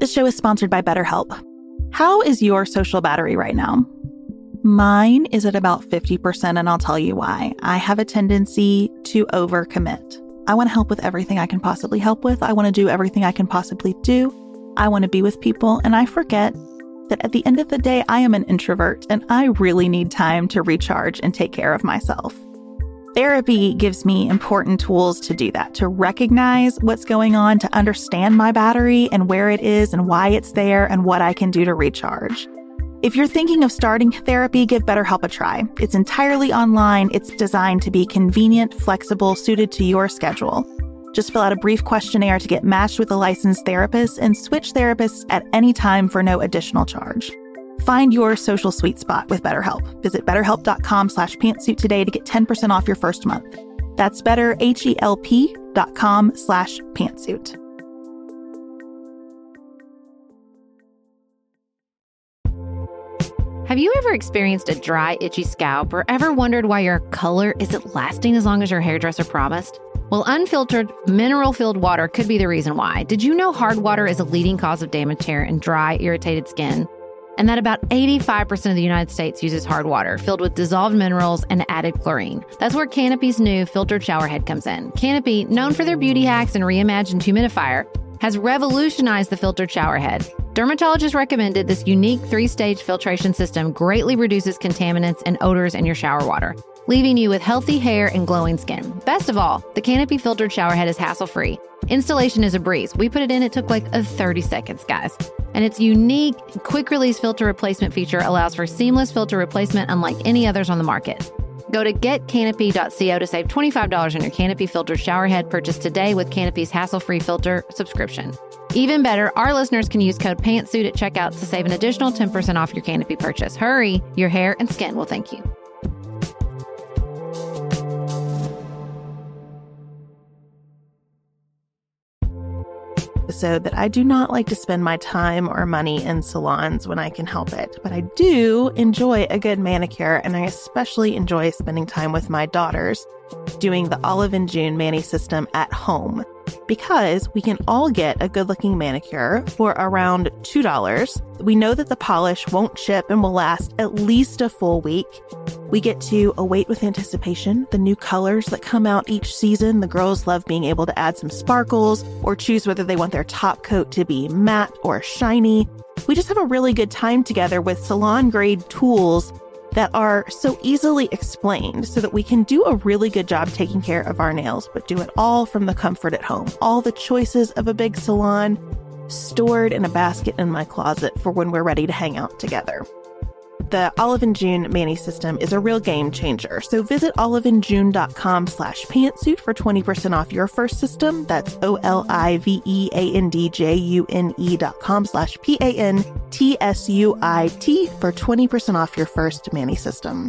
This show is sponsored by BetterHelp. How is your social battery right now? Mine is at about 50%, and I'll tell you why. I have a tendency to overcommit. I want to help with everything I can possibly help with. I want to do everything I can possibly do. I want to be with people, and I forget that at the end of the day, I am an introvert, and I really need time to recharge and take care of myself. Therapy gives me important tools to do that, to recognize what's going on, to understand my battery and where it is and why it's there and what I can do to recharge. If you're thinking of starting therapy, give BetterHelp a try. It's entirely online. It's designed to be convenient, flexible, suited to your schedule. Just fill out a brief questionnaire to get matched with a licensed therapist and switch therapists at any time for no additional charge. Find your social sweet spot with BetterHelp. Visit BetterHelp.com/pantsuit today to get 10% off your first month. That's BetterHelp.com/pantsuit. Have you ever experienced a dry, itchy scalp or ever wondered why your color isn't lasting as long as your hairdresser promised? Well, unfiltered, mineral-filled water could be the reason why. Did you know hard water is a leading cause of damaged hair and dry, irritated skin? And that about 85% of the United States uses hard water filled with dissolved minerals and added chlorine. That's where Canopy's new filtered shower head comes in. Canopy, known for their beauty hacks and reimagined humidifier, has revolutionized the filtered shower head. Dermatologists recommended this unique 3-stage filtration system greatly reduces contaminants and odors in your shower water, leaving you with healthy hair and glowing skin. Best of all, the Canopy filtered shower head is hassle-free. Installation is a breeze. We put it in, it took like 30 seconds, guys. And its unique quick-release filter replacement feature allows for seamless filter replacement unlike any others on the market. Go to getcanopy.co to save $25 on your Canopy filtered shower head purchase today with Canopy's hassle-free filter subscription. Even better, our listeners can use code PANTSUIT at checkout to save an additional 10% off your Canopy purchase. Hurry, your hair and skin will thank you. Episode that I do not like to spend my time or money in salons when I can help it, but I do enjoy a good manicure, and I especially enjoy spending time with my daughters doing the Olive & June Mani system at home, because we can all get a good-looking manicure for around $2. We know that the polish won't chip and will last at least a full week. We get to await with anticipation the new colors that come out each season. The girls love being able to add some sparkles or choose whether they want their top coat to be matte or shiny. We just have a really good time together with salon-grade tools that are so easily explained so that we can do a really good job taking care of our nails, but do it all from the comfort at home. All the choices of a big salon stored in a basket in my closet for when we're ready to hang out together. The Olive & June Mani system is a real game changer. So visit oliveandjune.com/pantsuit for 20% off your first system. That's oliveandjune.com/PANTSUIT for 20% off your first Mani system.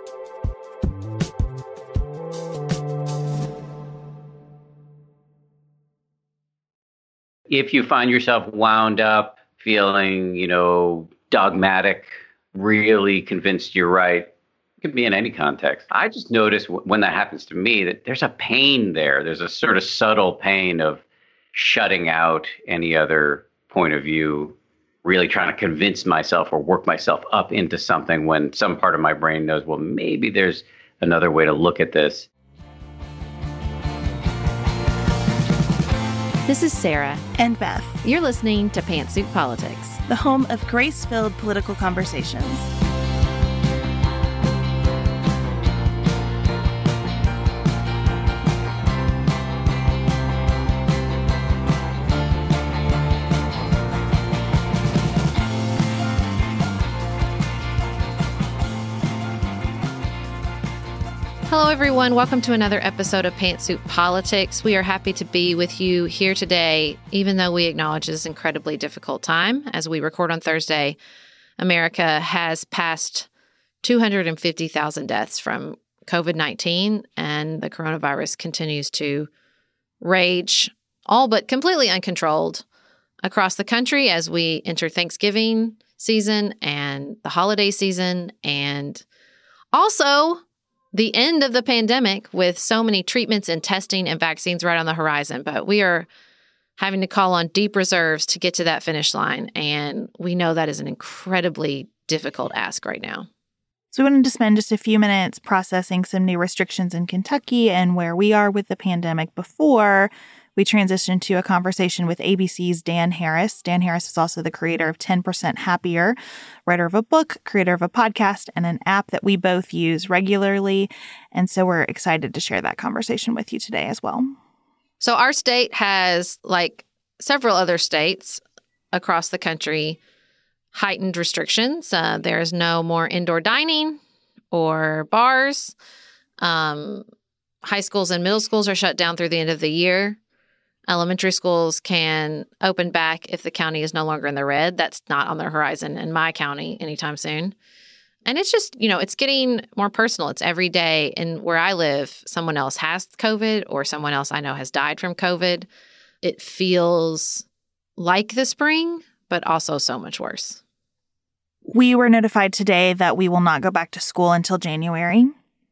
If you find yourself wound up, feeling, dogmatic, really convinced you're right, it could be in any context. I just notice when that happens to me that there's a pain there. There's a sort of subtle pain of shutting out any other point of view, really trying to convince myself or work myself up into something when some part of my brain knows, well, maybe there's another way to look at this. This is Sarah and Beth. You're listening to Pantsuit Politics, the home of grace-filled political conversations. Hello, everyone. Welcome to another episode of Pantsuit Politics. We are happy to be with you here today, even though we acknowledge this incredibly difficult time. As we record on Thursday, America has passed 250,000 deaths from COVID-19, and the coronavirus continues to rage, all but completely uncontrolled, across the country as we enter Thanksgiving season and the holiday season, and also the end of the pandemic with so many treatments and testing and vaccines right on the horizon. But we are having to call on deep reserves to get to that finish line. And we know that is an incredibly difficult ask right now. So we wanted to spend just a few minutes processing some new restrictions in Kentucky and where we are with the pandemic before we transition to a conversation with ABC's Dan Harris. Dan Harris is also the creator of 10% Happier, writer of a book, creator of a podcast, and an app that we both use regularly. And so we're excited to share that conversation with you today as well. So our state has, like several other states across the country, heightened restrictions. There is no more indoor dining or bars. High schools and middle schools are shut down through the end of the year. Elementary schools can open back if the county is no longer in the red. That's not on the horizon in my county anytime soon. And it's just, it's getting more personal. It's every day. And where I live, someone else has COVID or someone else I know has died from COVID. It feels like the spring, but also so much worse. We were notified today that we will not go back to school until January,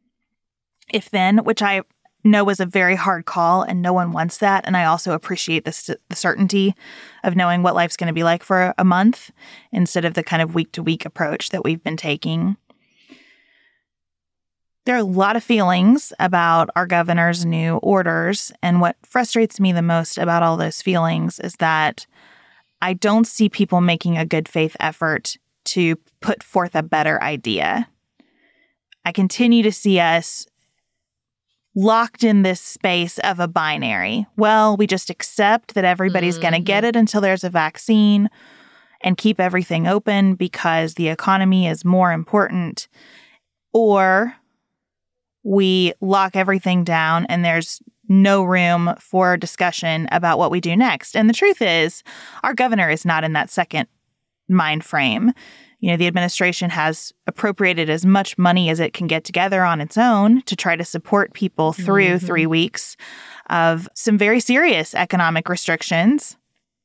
if then, which I know was a very hard call, and no one wants that. And I also appreciate the certainty of knowing what life's going to be like for a month instead of the kind of week-to-week approach that we've been taking. There are a lot of feelings about our governor's new orders, and what frustrates me the most about all those feelings is that I don't see people making a good faith effort to put forth a better idea. I continue to see us locked in this space of a binary. Well, we just accept that everybody's going to get it until there's a vaccine and keep everything open because the economy is more important. Or we lock everything down and there's no room for discussion about what we do next. And the truth is, our governor is not in that second mind frame. The administration has appropriated as much money as it can get together on its own to try to support people through 3 weeks of some very serious economic restrictions.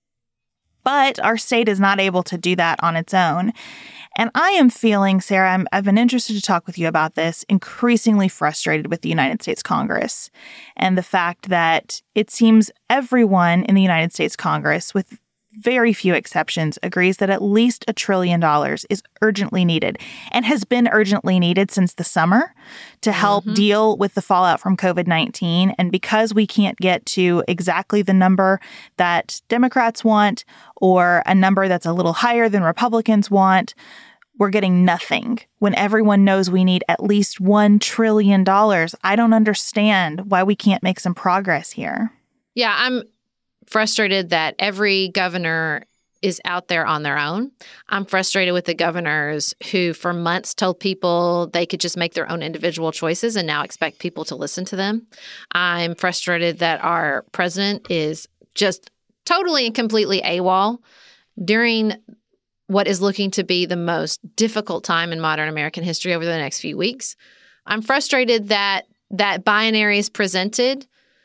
But our state is not able to do that on its own. And I am feeling, Sarah, I've been interested to talk with you about this, increasingly frustrated with the United States Congress and the fact that it seems everyone in the United States Congress, with very few exceptions, agrees that at least $1 trillion is urgently needed and has been urgently needed since the summer to help deal with the fallout from COVID-19. And because we can't get to exactly the number that Democrats want or a number that's a little higher than Republicans want, we're getting nothing when everyone knows we need at least $1 trillion. I don't understand why we can't make some progress here. Yeah, I'm frustrated that every governor is out there on their own. I'm frustrated with the governors who for months told people they could just make their own individual choices and now expect people to listen to them. I'm frustrated that our president is just totally and completely AWOL during what is looking to be the most difficult time in modern American history over the next few weeks. I'm frustrated that that binary is presented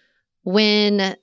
when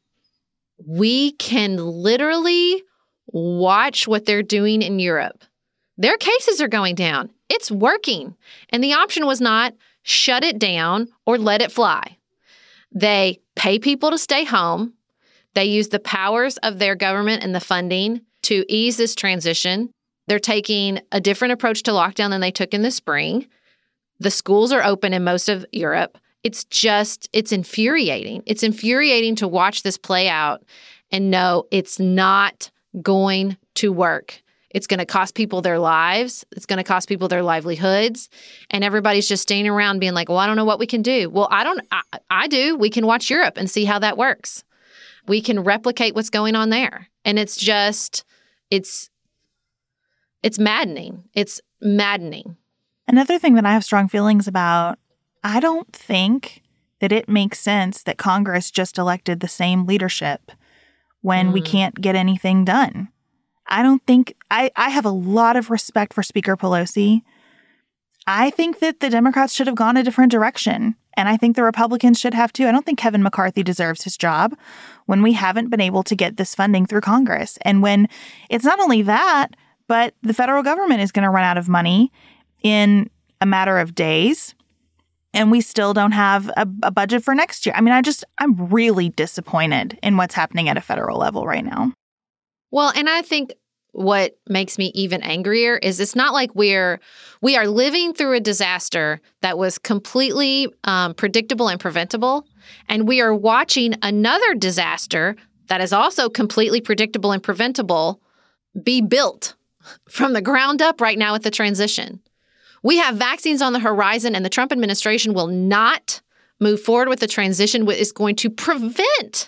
we can literally watch what they're doing in Europe. Their cases are going down. It's working. And the option was not shut it down or let it fly. They pay people to stay home. They use the powers of their government and the funding to ease this transition. They're taking a different approach to lockdown than they took in the spring. The schools are open in most of Europe. It's infuriating. It's infuriating to watch this play out and know it's not going to work. It's going to cost people their lives. It's going to cost people their livelihoods. And everybody's just standing around being like, well, I don't know what we can do. Well, I do. We can watch Europe and see how that works. We can replicate what's going on there. And it's maddening. It's maddening. Another thing that I have strong feelings about, I don't think that it makes sense that Congress just elected the same leadership when we can't get anything done. I don't think I have a lot of respect for Speaker Pelosi. I think that the Democrats should have gone a different direction, and I think the Republicans should have too. I don't think Kevin McCarthy deserves his job when we haven't been able to get this funding through Congress. And when it's not only that, but the federal government is going to run out of money in a matter of days. And we still don't have a budget for next year. I mean, I'm really disappointed in what's happening at a federal level right now. Well, and I think what makes me even angrier is it's not like we are living through a disaster that was completely predictable and preventable, and we are watching another disaster that is also completely predictable and preventable be built from the ground up right now with the transition. We have vaccines on the horizon, and the Trump administration will not move forward with the transition. It's going to prevent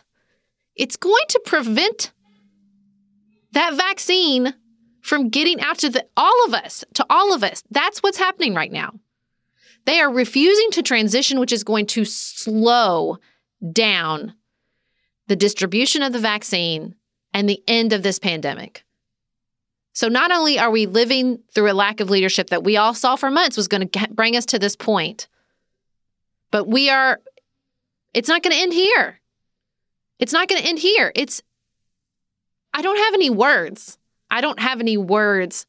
that vaccine from getting out to all of us. That's what's happening right now. They are refusing to transition, which is going to slow down the distribution of the vaccine and the end of this pandemic. So not only are we living through a lack of leadership that we all saw for months was going to bring us to this point, but it's not going to end here. It's not going to end here. I don't have any words. I don't have any words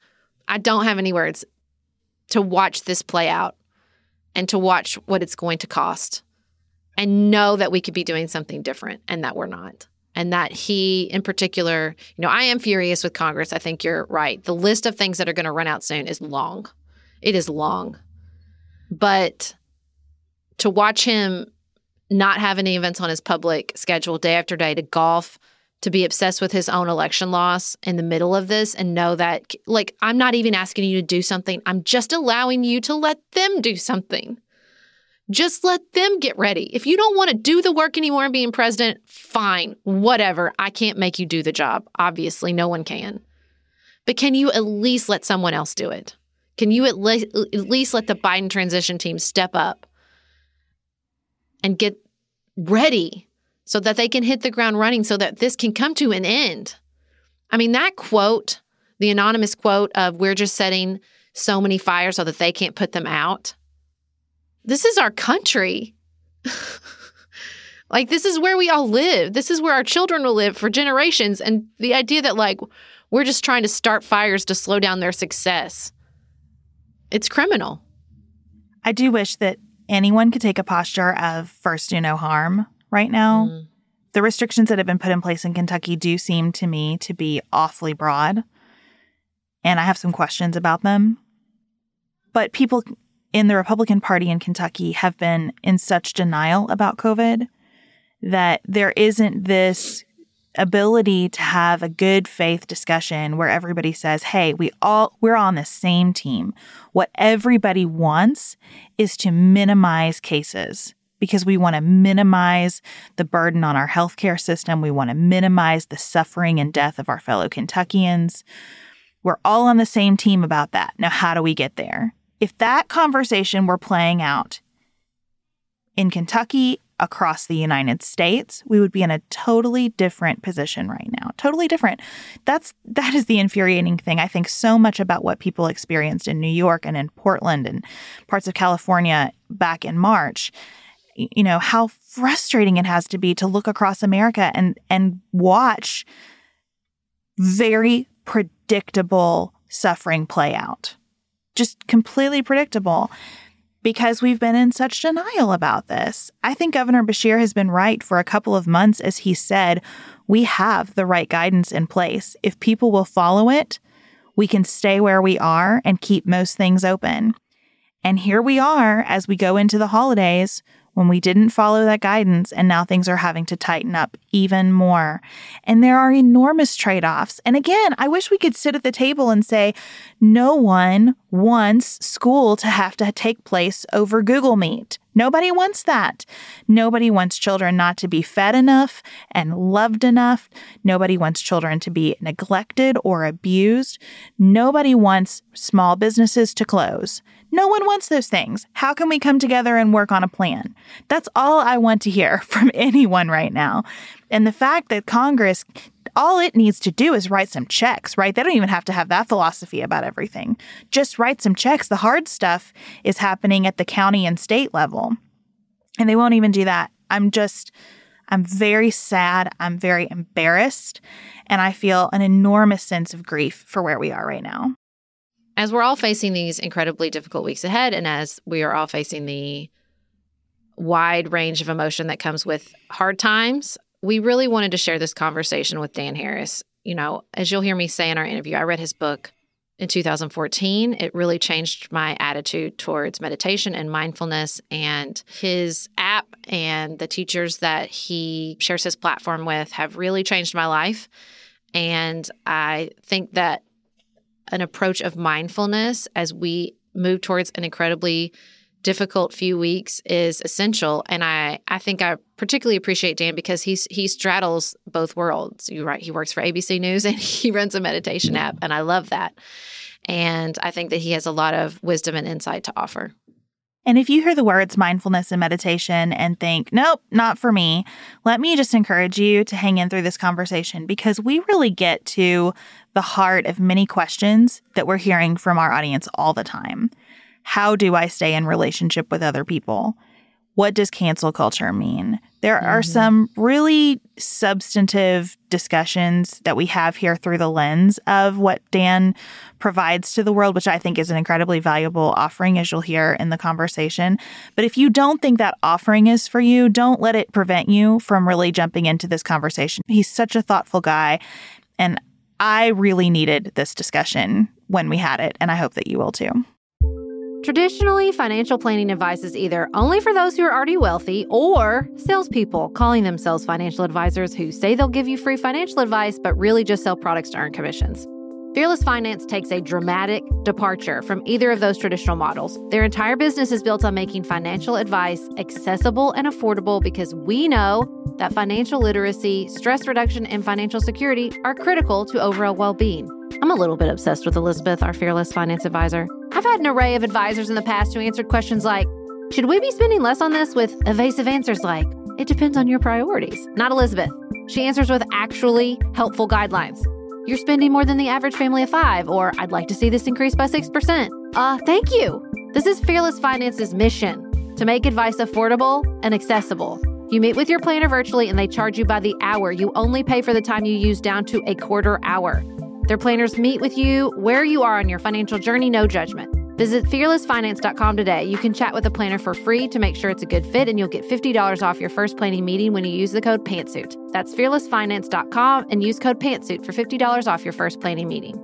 to watch this play out and to watch what it's going to cost and know that we could be doing something different and that we're not. And that he, in particular, I am furious with Congress. I think you're right. The list of things that are going to run out soon is long. It is long. But to watch him not have any events on his public schedule day after day, to golf, to be obsessed with his own election loss in the middle of this and know that, I'm not even asking you to do something. I'm just allowing you to let them do something. Just let them get ready. If you don't want to do the work anymore and being president, fine, whatever. I can't make you do the job. Obviously, no one can. But can you at least let someone else do it? Can you at least let the Biden transition team step up and get ready so that they can hit the ground running so that this can come to an end? I mean, that quote, the anonymous quote of "we're just setting so many fires so that they can't put them out." This is our country. This is where we all live. This is where our children will live for generations. And the idea that, we're just trying to start fires to slow down their success, it's criminal. I do wish that anyone could take a posture of first do no harm right now. Mm. The restrictions that have been put in place in Kentucky do seem to me to be awfully broad. And I have some questions about them. But people in the Republican Party in Kentucky have been in such denial about COVID that there isn't this ability to have a good faith discussion where everybody says, hey, we're on the same team. What everybody wants is to minimize cases because we want to minimize the burden on our healthcare system. We want to minimize the suffering and death of our fellow Kentuckians. We're all on the same team about that. Now, how do we get there? If that conversation were playing out in Kentucky, across the United States, we would be in a totally different position right now. Totally different. That is the infuriating thing. I think so much about what people experienced in New York and in Portland and parts of California back in March. How frustrating it has to be to look across America and watch very predictable suffering play out. Just completely predictable because we've been in such denial about this. I think Governor Beshear has been right for a couple of months as he said, we have the right guidance in place. If people will follow it, we can stay where we are and keep most things open. And here we are as we go into the holidays when we didn't follow that guidance and now things are having to tighten up even more. And there are enormous trade-offs. And again, I wish we could sit at the table and say, no one wants school to have to take place over Google Meet. Nobody wants that. Nobody wants children not to be fed enough and loved enough. Nobody wants children to be neglected or abused. Nobody wants small businesses to close. No one wants those things. How can we come together and work on a plan? That's all I want to hear from anyone right now. And the fact that Congress, all it needs to do is write some checks, right? They don't even have to have that philosophy about everything. Just write some checks. The hard stuff is happening at the county and state level. And they won't even do that. I'm very sad. I'm very embarrassed. And I feel an enormous sense of grief for where we are right now. As we're all facing these incredibly difficult weeks ahead, and as we are all facing the wide range of emotion that comes with hard times, we really wanted to share this conversation with Dan Harris. You know, as you'll hear me say in our interview, I read his book in 2014. It really changed my attitude towards meditation and mindfulness, and his app and the teachers that he shares his platform with have really changed my life. And I think that an approach of mindfulness as we move towards an incredibly difficult few weeks is essential. And I think I particularly appreciate Dan because he straddles both worlds. You're right. He works for ABC News and he runs a meditation app. And I love that. And I think that he has a lot of wisdom and insight to offer. And if you hear the words mindfulness and meditation and think, nope, not for me, let me just encourage you to hang in through this conversation because we really get to the heart of many questions that we're hearing from our audience all the time. How do I stay in relationship with other people? What does cancel culture mean? There are some really substantive discussions that we have here through the lens of what Dan provides to the world, which I think is an incredibly valuable offering, as you'll hear in the conversation. But if you don't think that offering is for you, don't let it prevent you from really jumping into this conversation. He's such a thoughtful guy, and I really needed this discussion when we had it, and I hope that you will too. Traditionally, financial planning advice is either only for those who are already wealthy or salespeople calling themselves financial advisors who say they'll give you free financial advice, but really just sell products to earn commissions. Fearless Finance takes a dramatic departure from either of those traditional models. Their entire business is built on making financial advice accessible and affordable because we know that financial literacy, stress reduction, and financial security are critical to overall well-being. I'm a little bit obsessed with Elizabeth, our Fearless Finance advisor. I've had an array of advisors in the past who answered questions like, should we be spending less on this, with evasive answers like, it depends on your priorities. Not Elizabeth. She answers with actually helpful guidelines. You're spending more than the average family of 5, or I'd like to see this increase by 6%. Thank you. This is Fearless Finance's mission, to make advice affordable and accessible. You meet with your planner virtually and they charge you by the hour. You only pay for the time you use down to a quarter hour. Their planners meet with you where you are on your financial journey, no judgment. Visit fearlessfinance.com today. You can chat with a planner for free to make sure it's a good fit, and you'll get $50 off your first planning meeting when you use the code PANTSUIT. That's fearlessfinance.com and use code PANTSUIT for $50 off your first planning meeting.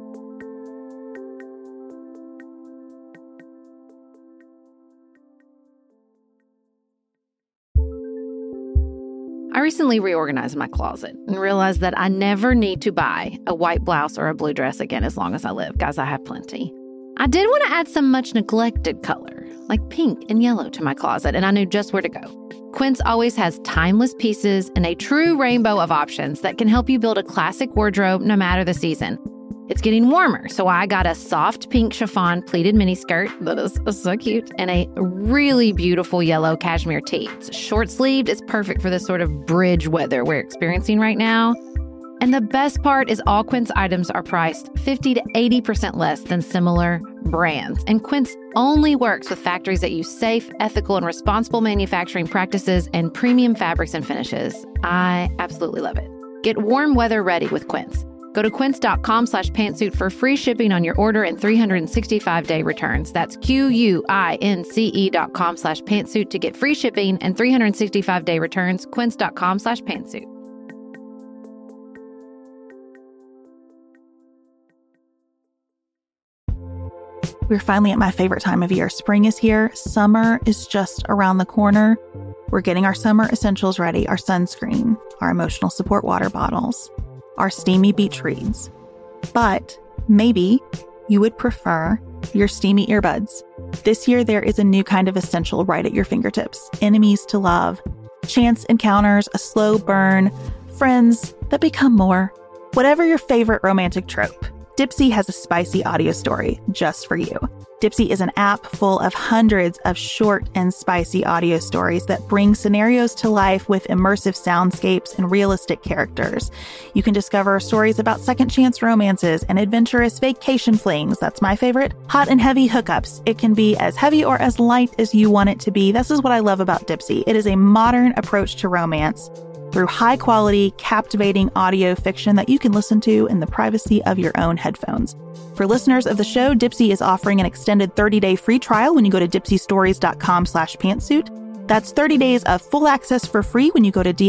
I recently reorganized my closet and realized that I never need to buy a white blouse or a blue dress again as long as I live. Guys, I have plenty. I did want to add some much neglected color, like pink and yellow, to my closet, and I knew just where to go. Quince always has timeless pieces and a true rainbow of options that can help you build a classic wardrobe no matter the season. It's getting warmer, so I got a soft pink chiffon pleated miniskirt that is so cute, and a really beautiful yellow cashmere tee. It's short-sleeved. It's perfect for this sort of bridge weather we're experiencing right now. And the best part is all Quince items are priced 50 to 80% less than similar brands. And Quince only works with factories that use safe, ethical, and responsible manufacturing practices and premium fabrics and finishes. I absolutely love it. Get warm weather ready with Quince. Go to quince.com/pantsuit for free shipping on your order and 365-day returns. That's QUINCE.com/pantsuit to get free shipping and 365-day returns. Quince.com/pantsuit. We're finally at my favorite time of year. Spring is here. Summer is just around the corner. We're getting our summer essentials ready, our sunscreen, our emotional support water bottles, our steamy beach reads. But maybe you would prefer your steamy earbuds. This year, there is a new kind of essential right at your fingertips. Enemies to love, chance encounters, a slow burn, friends that become more. Whatever your favorite romantic trope, Dipsea has a spicy audio story just for you. Dipsea is an app full of hundreds of short and spicy audio stories that bring scenarios to life with immersive soundscapes and realistic characters. You can discover stories about second chance romances and adventurous vacation flings. That's my favorite. Hot and heavy hookups. It can be as heavy or as light as you want it to be. This is what I love about Dipsea. It is a modern approach to romance through high-quality, captivating audio fiction that you can listen to in the privacy of your own headphones. For listeners of the show, Dipsea is offering an extended 30-day free trial when you go to dipseastories.com/pantsuit. That's 30 days of full access for free when you go to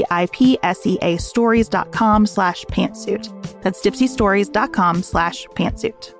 dipseastories.com/pantsuit. That's dipseastories.com/pantsuit.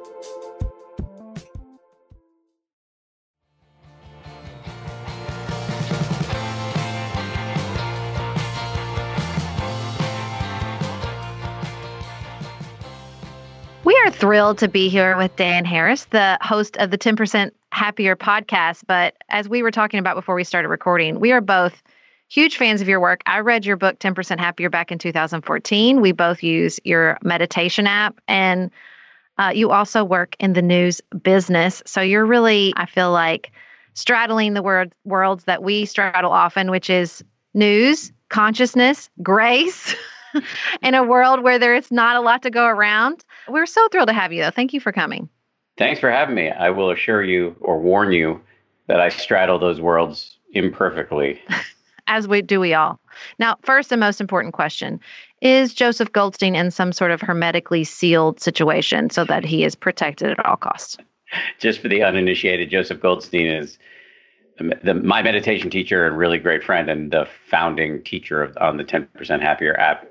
We are thrilled to be here with Dan Harris, the host of the 10% Happier podcast. But as we were talking about before we started recording, we are both huge fans of your work. I read your book, 10% Happier, back in 2014. We both use your meditation app, and you also work in the news business. So you're really, I feel like, straddling the worlds that we straddle often, which is news, consciousness, grace. In a world where there's not a lot to go around. We're so thrilled to have you, though. Thank you for coming. Thanks for having me. I will assure you or warn you that I straddle those worlds imperfectly. As we all. Now, first and most important question, is Joseph Goldstein in some sort of hermetically sealed situation so that he is protected at all costs? Just for the uninitiated, Joseph Goldstein is my meditation teacher and really great friend, and the founding teacher on the 10% Happier app,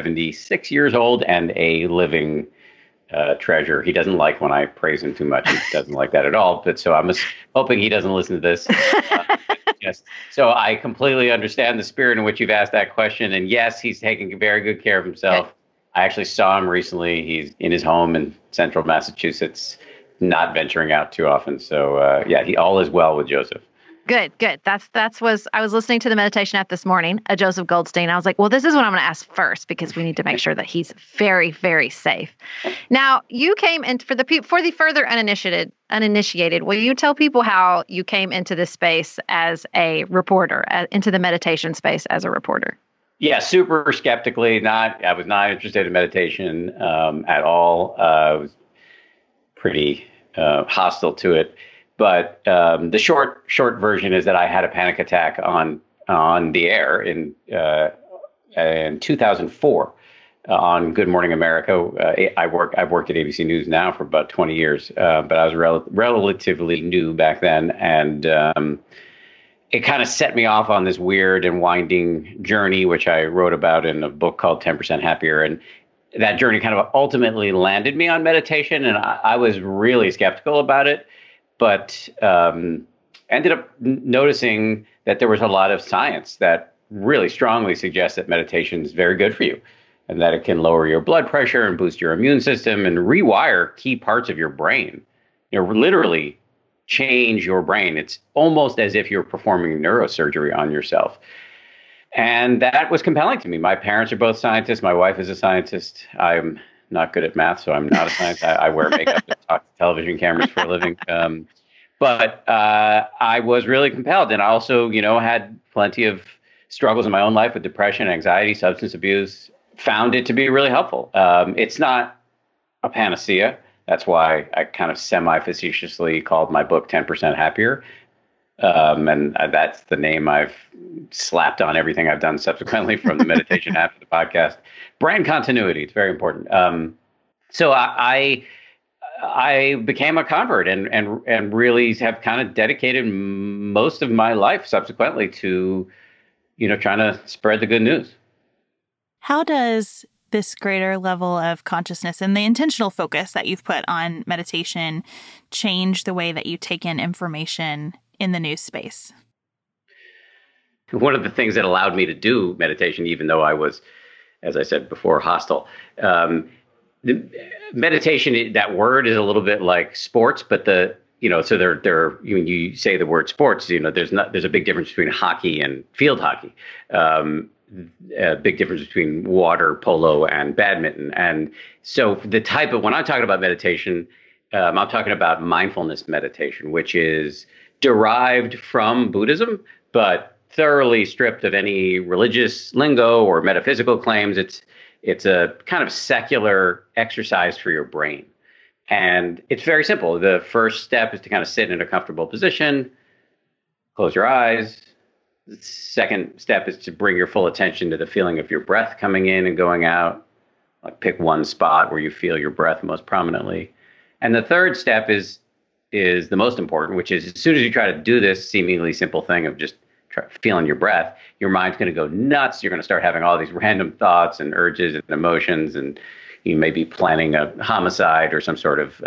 76 years old and a living treasure. He doesn't like when I praise him too much. He doesn't like that at all. But so I'm hoping he doesn't listen to this. Yes. So I completely understand the spirit in which you've asked that question. And yes, he's taking very good care of himself. Okay. I actually saw him recently. He's in his home in central Massachusetts, not venturing out too often. So all is well with Joseph. Good. I was listening to the meditation app this morning, Joseph Goldstein. I was like, well, this is what I'm going to ask first because we need to make sure that he's very, very safe. Now, you came in for the further uninitiated. Will you tell people how you came into this space as a reporter, into the meditation space as a reporter? Yeah, super skeptically. I was not interested in meditation at all. I was pretty hostile to it. But the short version is that I had a panic attack on the air in 2004 on Good Morning America. I've worked at ABC News now for about 20 years, but I was relatively new back then, and it kind of set me off on this weird and winding journey, which I wrote about in a book called 10% Happier. And that journey kind of ultimately landed me on meditation, and I was really skeptical about it. But ended up noticing that there was a lot of science that really strongly suggests that meditation is very good for you and that it can lower your blood pressure and boost your immune system and rewire key parts of your brain. Literally change your brain. It's almost as if you're performing neurosurgery on yourself. And that was compelling to me. My parents are both scientists. My wife is a scientist. I'm not good at math, so I'm not a scientist. I wear makeup and talk to television cameras for a living. But I was really compelled. And I also, had plenty of struggles in my own life with depression, anxiety, substance abuse. Found it to be really helpful. It's not a panacea. That's why I kind of semi-facetiously called my book 10% Happier. And that's the name I've slapped on everything I've done subsequently, from the meditation app to the podcast. Brand continuity, it's very important. So I became a convert and really have kind of dedicated most of my life subsequently to, trying to spread the good news. How does this greater level of consciousness and the intentional focus that you've put on meditation change the way that you take in information in the news space? One of the things that allowed me to do meditation, even though I was, as I said before, hostile, the meditation, that word is a little bit like sports, but so when you say the word sports, there's a big difference between hockey and field hockey. A big difference between water polo and badminton. And so when I'm talking about meditation, I'm talking about mindfulness meditation, which is derived from Buddhism, but thoroughly stripped of any religious lingo or metaphysical claims. It's a kind of secular exercise for your brain. And it's very simple. The first step is to kind of sit in a comfortable position, close your eyes. The second step is to bring your full attention to the feeling of your breath coming in and going out. Like, pick one spot where you feel your breath most prominently. And the third step is the most important, which is, as soon as you try to do this seemingly simple thing of just feeling your breath, your mind's going to go nuts. You're going to start having all these random thoughts and urges and emotions, and you may be planning a homicide or some sort of,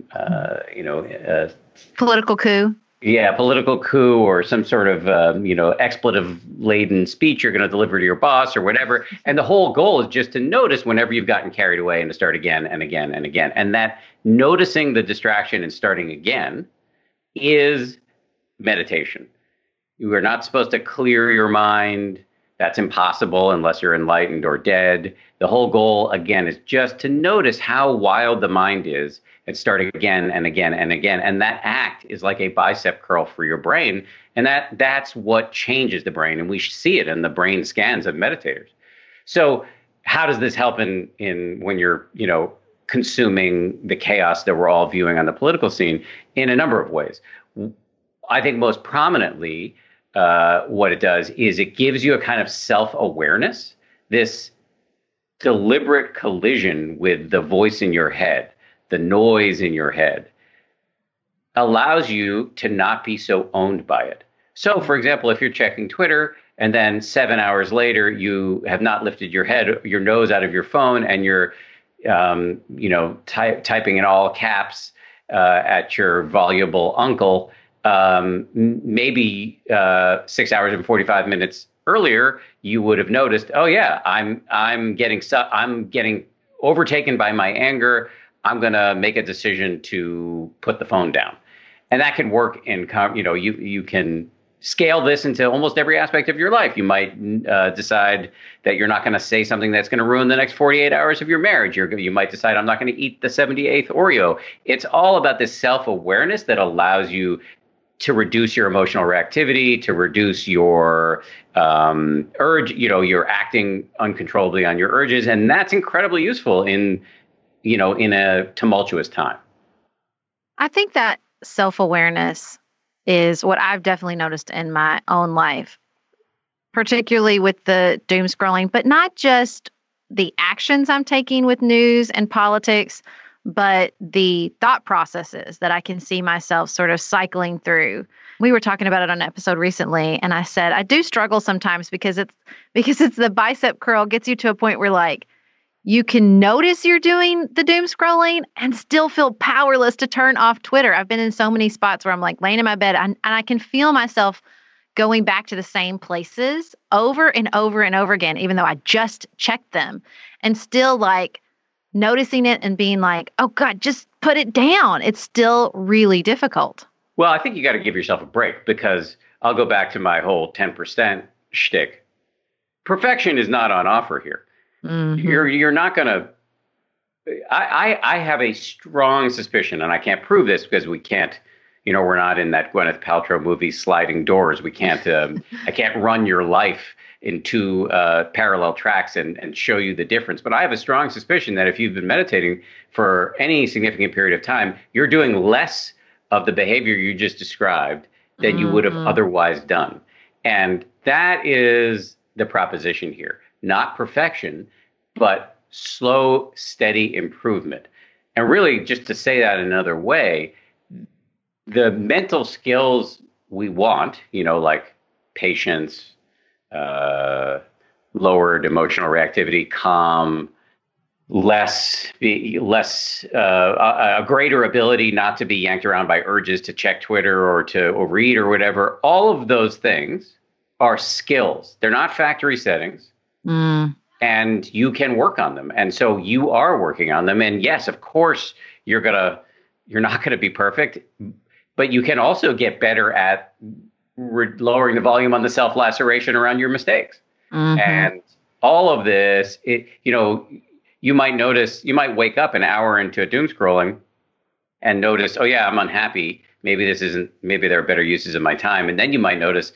political coup. Yeah, political coup or some sort of, expletive-laden speech you're going to deliver to your boss or whatever. And the whole goal is just to notice whenever you've gotten carried away and to start again and again and again. And that noticing the distraction and starting again is meditation. You are not supposed to clear your mind. That's impossible unless you're enlightened or dead. The whole goal, again, is just to notice how wild the mind is and start again and again and again. And that act is like a bicep curl for your brain. And that's what changes the brain. And we see it in the brain scans of meditators. So how does this help in when you're, consuming the chaos that we're all viewing on the political scene? In a number of ways. I think most prominently, what it does is it gives you a kind of self-awareness, this deliberate collision with the voice in your head, the noise in your head, allows you to not be so owned by it. So, for example, if you're checking Twitter and then 7 hours later you have not lifted your nose out of your phone and you're, typing in all caps at your voluble uncle, maybe 6 hours and 45 minutes earlier, you would have noticed, oh yeah, I'm getting overtaken by my anger. I'm going to make a decision to put the phone down. And that can work you can scale this into almost every aspect of your life. You might decide that you're not going to say something that's going to ruin the next 48 hours of your marriage. You might decide, I'm not going to eat the 78th Oreo. It's all about this self-awareness that allows you to reduce your emotional reactivity, to reduce your urge, you're acting uncontrollably on your urges. And that's incredibly useful in a tumultuous time. I think that self-awareness is what I've definitely noticed in my own life, particularly with the doom scrolling, but not just the actions I'm taking with news and politics, but the thought processes that I can see myself sort of cycling through. We were talking about it on an episode recently, and I said, I do struggle sometimes because it's the bicep curl gets you to a point where like you can notice you're doing the doom scrolling and still feel powerless to turn off Twitter. I've been in so many spots where I'm like laying in my bed and I can feel myself going back to the same places over and over and over again, even though I just checked them, and still like noticing it and being like, oh God, just put it down. It's still really difficult. Well, I think you got to give yourself a break, because I'll go back to my whole 10% shtick. Perfection is not on offer here. Mm-hmm. You're not going to. I have a strong suspicion, and I can't prove this because we can't. We're not in that Gwyneth Paltrow movie, Sliding Doors. We can't. I can't run your life in two parallel tracks and show you the difference. But I have a strong suspicion that if you've been meditating for any significant period of time, you're doing less of the behavior you just described than you would have otherwise done. And that is the proposition here. Not perfection, but slow, steady improvement. And really, just to say that another way, the mental skills we want, like patience, lowered emotional reactivity, calm, a greater ability not to be yanked around by urges to check Twitter or to overeat or whatever. All of those things are skills. They're not factory settings. And you can work on them. And so you are working on them. And yes, of course, you're not going to be perfect, but you can also get better at lowering the volume on the self-laceration around your mistakes. Mm-hmm. And all of this, you might wake up an hour into doom scrolling and notice, oh yeah, I'm unhappy. Maybe there are better uses of my time. And then you might notice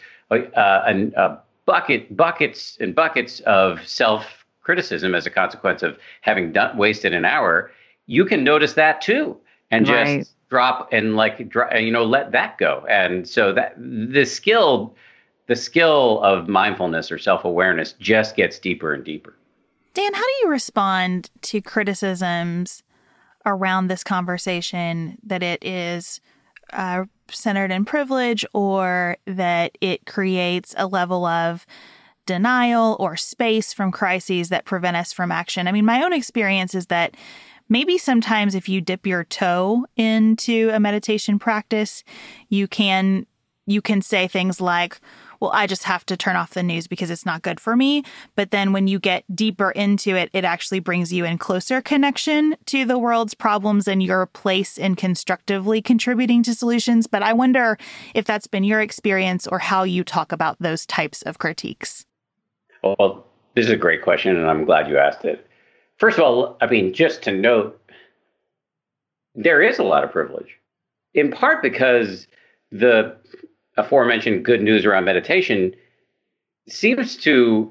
buckets and buckets of self-criticism as a consequence of having wasted an hour. You can notice that too, and just drop and let that go. And so that the skill of mindfulness or self-awareness just gets deeper and deeper. Dan, how do you respond to criticisms around this conversation that it is centered in privilege, or that it creates a level of denial or space from crises that prevent us from action. I mean, my own experience is that maybe sometimes if you dip your toe into a meditation practice, you can say things like, well, I just have to turn off the news because it's not good for me. But then when you get deeper into it, it actually brings you in closer connection to the world's problems and your place in constructively contributing to solutions. But I wonder if that's been your experience or how you talk about those types of critiques. Well, this is a great question, and I'm glad you asked it. First of all, I mean, just to note, there is a lot of privilege, in part because the aforementioned good news around meditation seems to,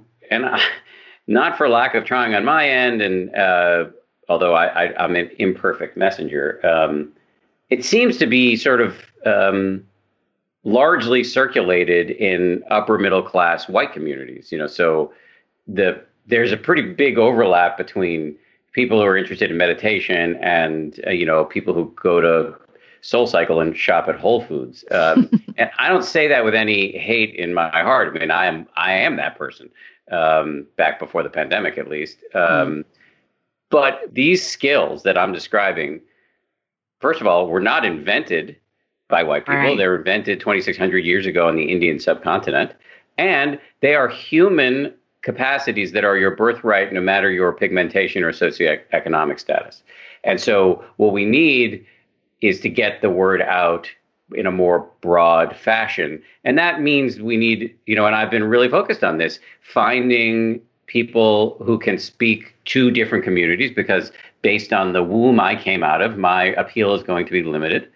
not for lack of trying on my end, and although I'm an imperfect messenger, it seems to be sort of largely circulated in upper middle class white communities. So there's a pretty big overlap between people who are interested in meditation and people who go to SoulCycle and shop at Whole Foods. And I don't say that with any hate in my heart. I mean, I am that person, back before the pandemic, at least. But these skills that I'm describing, first of all, were not invented by white people. Right. They were invented 2,600 years ago in the Indian subcontinent. And they are human capacities that are your birthright, no matter your pigmentation or socioeconomic status. And so what we need is to get the word out in a more broad fashion. And that means we need, and I've been really focused on this, finding people who can speak to different communities, because based on the womb I came out of, my appeal is going to be limited.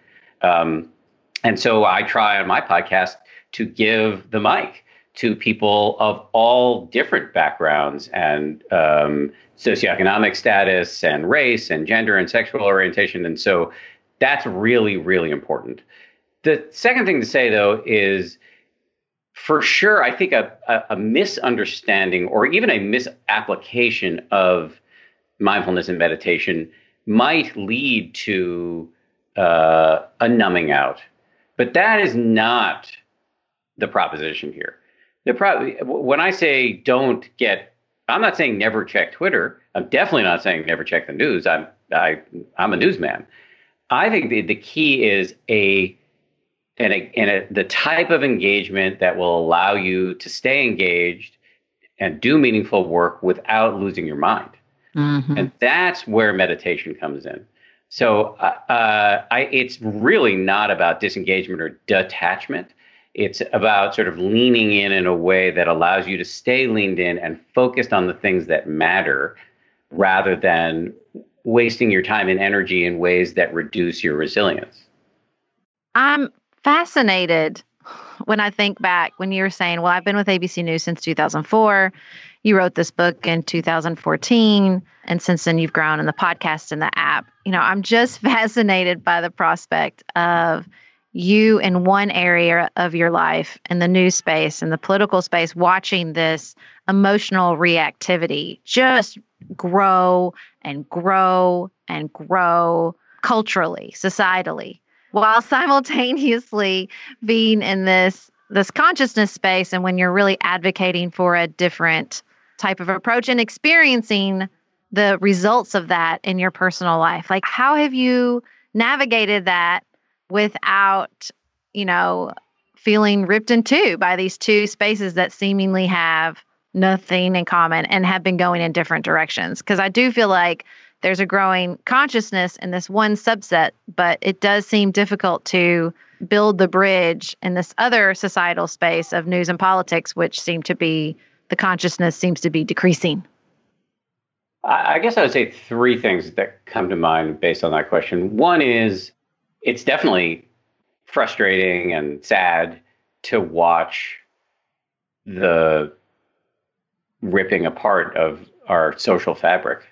And so I try on my podcast to give the mic to people of all different backgrounds and socioeconomic status and race and gender and sexual orientation. And so that's really, really important. The second thing to say, though, is for sure, I think a misunderstanding or even a misapplication of mindfulness and meditation might lead to a numbing out. But that is not the proposition here. When I say I'm not saying never check Twitter. I'm definitely not saying never check the news. I'm a newsman. I think the key is the type of engagement that will allow you to stay engaged and do meaningful work without losing your mind. Mm-hmm. And that's where meditation comes in. So it's really not about disengagement or detachment. It's about sort of leaning in a way that allows you to stay leaned in and focused on the things that matter, rather than wasting your time and energy in ways that reduce your resilience. I'm fascinated when I think back when you were saying, well, I've been with ABC News since 2004. You wrote this book in 2014. And since then, you've grown in the podcast and the app. I'm just fascinated by the prospect of you in one area of your life, in the news space and the political space, watching this emotional reactivity just grow and grow and grow culturally, societally, while simultaneously being in this consciousness space. And when you're really advocating for a different type of approach and experiencing the results of that in your personal life, like how have you navigated that without, feeling ripped in two by these two spaces that seemingly have nothing in common and have been going in different directions? Because I do feel like there's a growing consciousness in this one subset, but it does seem difficult to build the bridge in this other societal space of news and politics, which the consciousness seems to be decreasing. I guess I would say three things that come to mind based on that question. One is, it's definitely frustrating and sad to watch the ripping apart of our social fabric.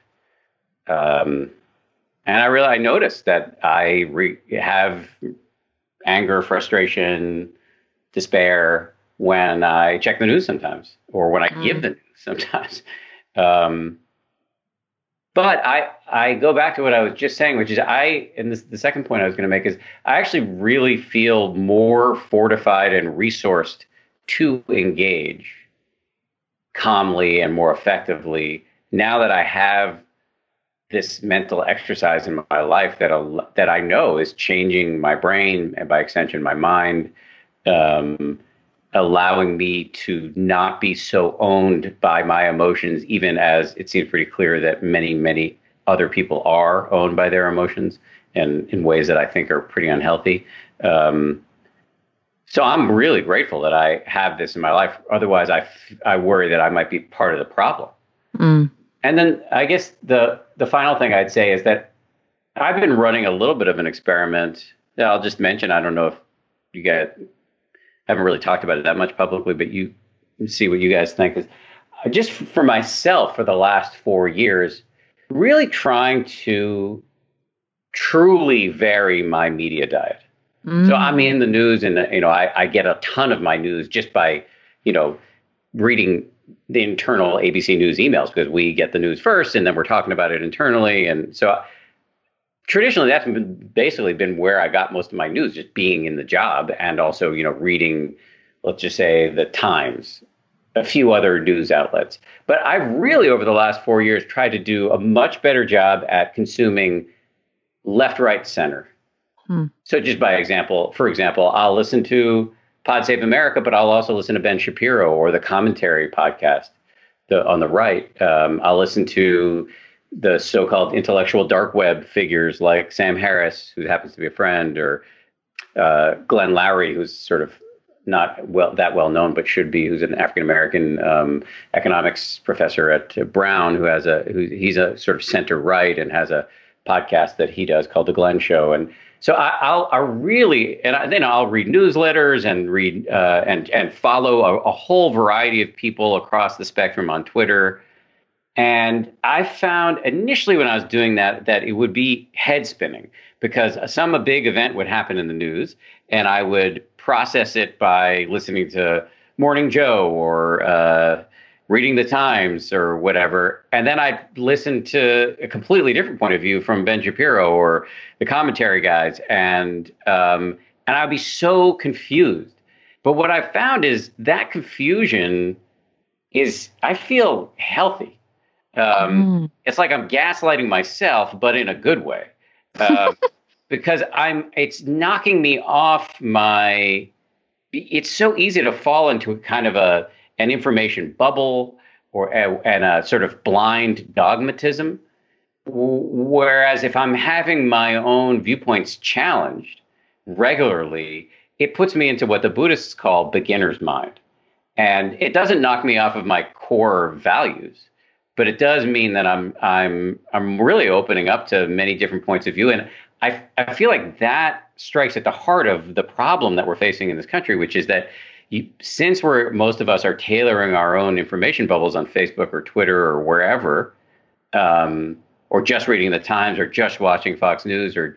And I noticed that I have anger, frustration, despair when I check the news sometimes, or when I give the news sometimes. But I go back to what I was just saying, which is and this, the second point I was going to make is I actually really feel more fortified and resourced to engage calmly and more effectively now that I have this mental exercise in my life that I know is changing my brain and by extension my mind, allowing me to not be so owned by my emotions, even as it seems pretty clear that many other people are owned by their emotions and in ways that I think are pretty unhealthy. So I'm really grateful that I have this in my life. Otherwise, I worry that I might be part of the problem. Mm. And then I guess the final thing I'd say is that I've been running a little bit of an experiment that I'll just mention. I don't know if you guys haven't really talked about it that much publicly, but you see what you guys think. Is just for myself for the last 4 years, really trying to truly vary my media diet. So I'm in the news and, I get a ton of my news just by, reading the internal ABC News emails because we get the news first and then we're talking about it internally. And so traditionally that's basically been where I got most of my news, just being in the job and also, reading, let's just say, the Times, a few other news outlets. But I've really over the last 4 years tried to do a much better job at consuming left, right, center. So just for example, I'll listen to Pod Save America, but I'll also listen to Ben Shapiro or the Commentary podcast on the right. I'll listen to the so-called intellectual dark web figures like Sam Harris, who happens to be a friend, or Glenn Loury, who's sort of not that well known, but should be, who's an African-American economics professor at Brown, he's a sort of center right and has a podcast that he does called The Glenn Show. And so I'll really, and then I'll read newsletters and read and follow a whole variety of people across the spectrum on Twitter. And I found initially when I was doing that it would be head spinning because a big event would happen in the news and I would process it by listening to Morning Joe or reading the Times or whatever. And then I'd listen to a completely different point of view from Ben Shapiro or the Commentary guys. And I'd be so confused. But what I found is that confusion I feel healthy. It's like I'm gaslighting myself, but in a good way. Because it's knocking me off it's so easy to fall into kind of an information bubble and a sort of blind dogmatism. Whereas if I'm having my own viewpoints challenged regularly, it puts me into what the Buddhists call beginner's mind. And it doesn't knock me off of my core values, but it does mean that I'm really opening up to many different points of view. And I feel like that strikes at the heart of the problem that we're facing in this country, which is that since most of us are tailoring our own information bubbles on Facebook or Twitter or wherever, or just reading the Times or just watching Fox News, or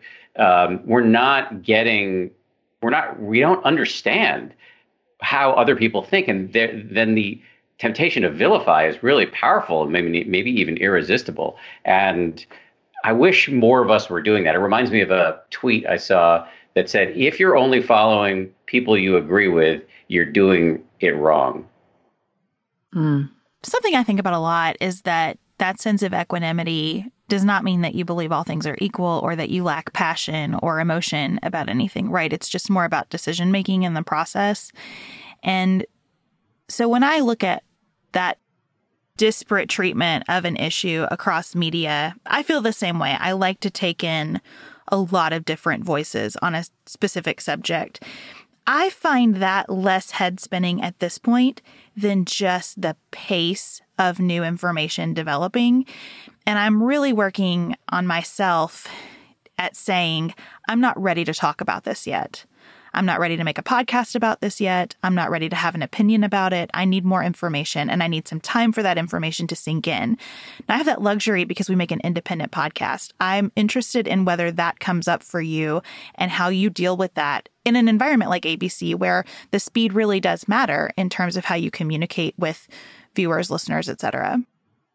we don't understand how other people think, and then the temptation to vilify is really powerful and maybe even irresistible. And I wish more of us were doing that. It reminds me of a tweet I saw that said, if you're only following people you agree with, you're doing it wrong. Something I think about a lot is that sense of equanimity does not mean that you believe all things are equal or that you lack passion or emotion about anything, right? It's just more about decision making in the process. And so when I look at that disparate treatment of an issue across media, I feel the same way. I like to take in a lot of different voices on a specific subject. I find that less head spinning at this point than just the pace of new information developing. And I'm really working on myself at saying, I'm not ready to talk about this yet. I'm not ready to make a podcast about this yet. I'm not ready to have an opinion about it. I need more information and I need some time for that information to sink in. Now, I have that luxury because we make an independent podcast. I'm interested in whether that comes up for you and how you deal with that in an environment like ABC, where the speed really does matter in terms of how you communicate with viewers, listeners, et cetera.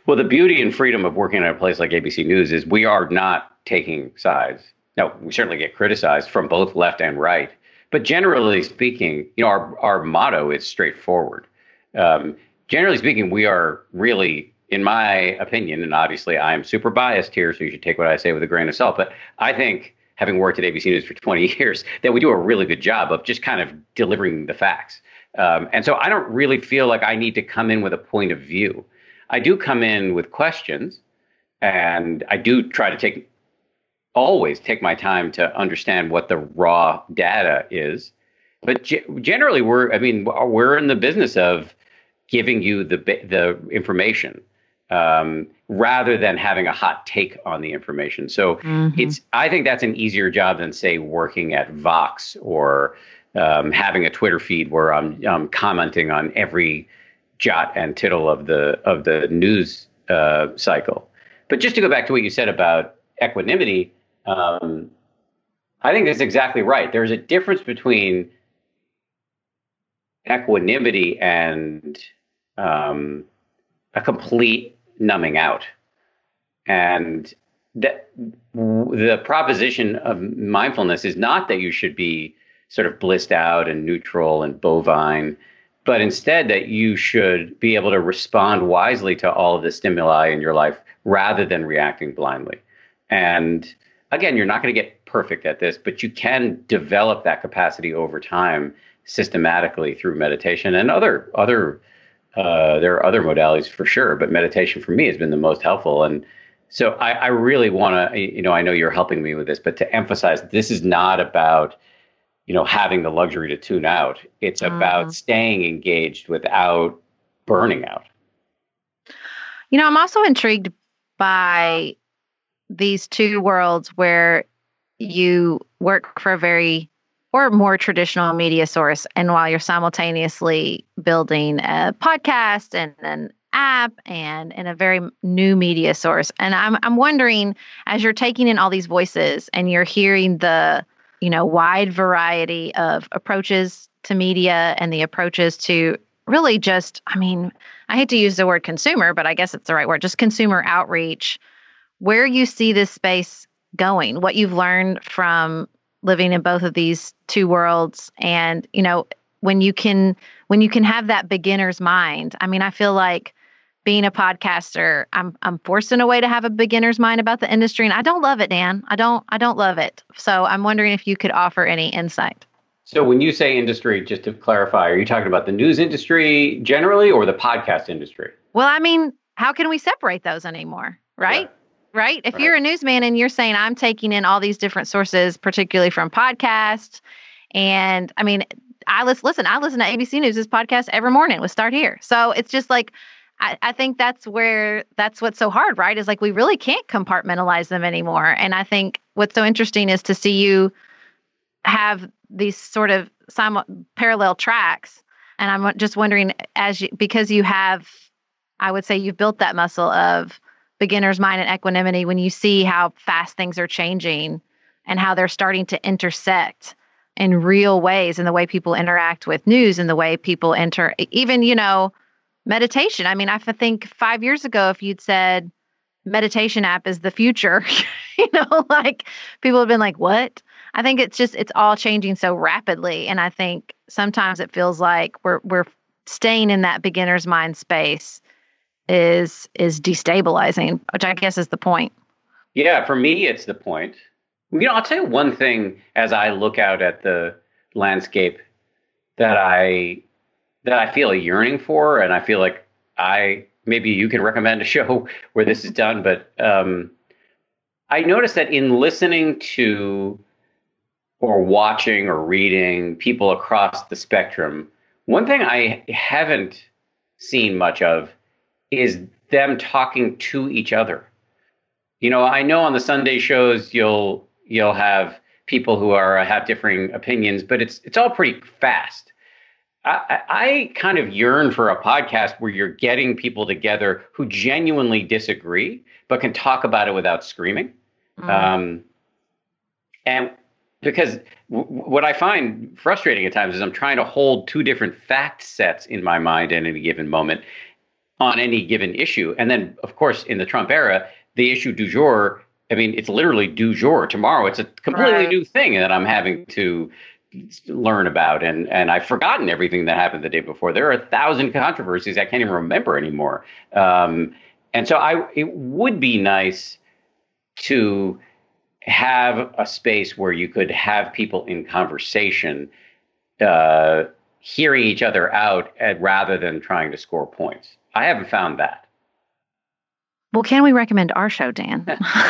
Well, the beauty and freedom of working at a place like ABC News is we are not taking sides. Now, we certainly get criticized from both left and right, but generally speaking, our motto is straightforward. Generally speaking, we are really, in my opinion, and obviously I am super biased here, so you should take what I say with a grain of salt, but I think, having worked at ABC News for 20 years, that we do a really good job of just kind of delivering the facts. And so I don't really feel like I need to come in with a point of view. I do come in with questions, and I do try to always take my time to understand what the raw data is. But generally, we're in the business of giving you the information rather than having a hot take on the information. So I think that's an easier job than, say, working at Vox or having a Twitter feed where I'm commenting on every jot and tittle of the news cycle. But just to go back to what you said about equanimity, I think that's exactly right. There's a difference between equanimity and a complete numbing out. And the proposition of mindfulness is not that you should be sort of blissed out and neutral and bovine, but instead that you should be able to respond wisely to all of the stimuli in your life rather than reacting blindly. And again, you're not going to get perfect at this, but you can develop that capacity over time systematically through meditation and there are other modalities for sure, but meditation for me has been the most helpful. And so I really want to, I know you're helping me with this, but to emphasize, this is not about, having the luxury to tune out. It's about staying engaged without burning out. I'm also intrigued by these two worlds where you work for a very or more traditional media source, and while you're simultaneously building a podcast and an app and a very new media source. And I'm wondering, as you're taking in all these voices and you're hearing the wide variety of approaches to media and the approaches to really just, I hate to use the word consumer, but I guess it's the right word, just consumer outreach, where you see this space going, what you've learned from living in both of these two worlds. And, when you can have that beginner's mind, I feel like being a podcaster, I'm forced in a way to have a beginner's mind about the industry. And I don't love it, Dan. I don't love it. So I'm wondering if you could offer any insight. So when you say industry, just to clarify, are you talking about the news industry generally or the podcast industry? Well, how can we separate those anymore? Right? Yeah. Right? If you're a newsman and you're saying I'm taking in all these different sources, particularly from podcasts, and I listen to ABC News' podcast every morning with Start Here. So it's just like, I think that's what's so hard, right? Is like, we really can't compartmentalize them anymore. And I think what's so interesting is to see you have these sort of parallel tracks. And I'm just wondering, because you have, I would say you've built that muscle of beginner's mind and equanimity, when you see how fast things are changing and how they're starting to intersect in real ways in the way people interact with news and the way people even, meditation. I think 5 years ago, if you'd said meditation app is the future, like people have been like, what? I think it's all changing so rapidly. And I think sometimes it feels like we're staying in that beginner's mind space is destabilizing, which I guess is the point. Yeah, for me, it's the point. I'll tell you one thing as I look out at the landscape that I feel a yearning for, and I feel like maybe you can recommend a show where this is done, but I noticed that in listening to or watching or reading people across the spectrum, one thing I haven't seen much of is them talking to each other. I know on the Sunday shows you'll have people who have differing opinions, but it's all pretty fast. I kind of yearn for a podcast where you're getting people together who genuinely disagree, but can talk about it without screaming. And because what I find frustrating at times is I'm trying to hold two different fact sets in my mind at any given moment. on any given issue. And then, of course, in the Trump era, the issue du jour, I mean, it's literally du jour. Tomorrow, it's a completely new thing that I'm having to learn about. And I've forgotten everything that happened the day before. There are 1,000 controversies I can't even remember anymore. And so it would be nice to have a space where you could have people in conversation, hearing each other out rather than trying to score points. I haven't found that. Well, can we recommend our show, Dan?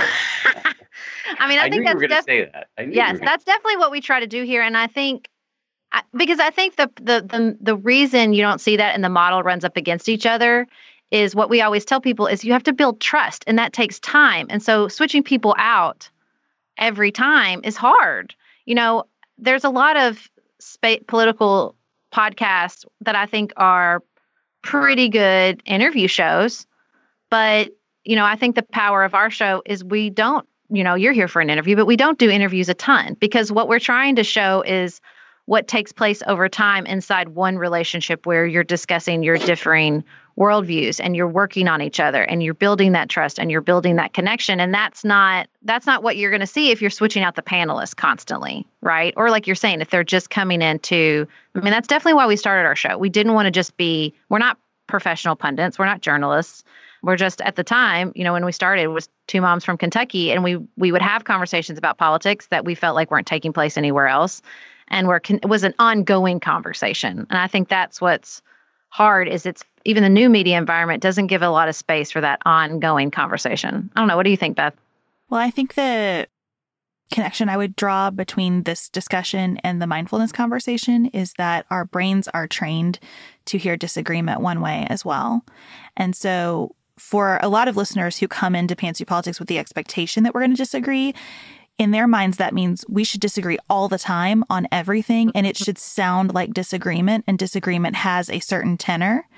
I mean, I think knew you were going to say that. Yes, that's definitely what we try to do here. And I think, because I think the reason you don't see that and the model runs up against each other is what we always tell people is you have to build trust, and that takes time. And so switching people out every time is hard. You know, there's a lot of political podcasts that I think are pretty good interview shows, but I think the power of our show is we don't, you're here for an interview, but we don't do interviews a ton, because what we're trying to show is what takes place over time inside one relationship where you're discussing your differing worldviews and you're working on each other and you're building that trust and you're building that connection. And that's not what you're going to see if you're switching out the panelists constantly, right? Or like you're saying, if they're just coming into, that's definitely why we started our show. We didn't want to just we're not professional pundits. We're not journalists. We're just, at the time, when we started, it was two moms from Kentucky, and we would have conversations about politics that we felt like weren't taking place anywhere else. And it was an ongoing conversation. And I think that's what's hard, is even the new media environment doesn't give a lot of space for that ongoing conversation. I don't know. What do you think, Beth? Well, I think the connection I would draw between this discussion and the mindfulness conversation is that our brains are trained to hear disagreement one way as well. And so for a lot of listeners who come into Pantsuit Politics with the expectation that we're going to disagree, in their minds, that means we should disagree all the time on everything, and it should sound like disagreement, and disagreement has a certain tenor.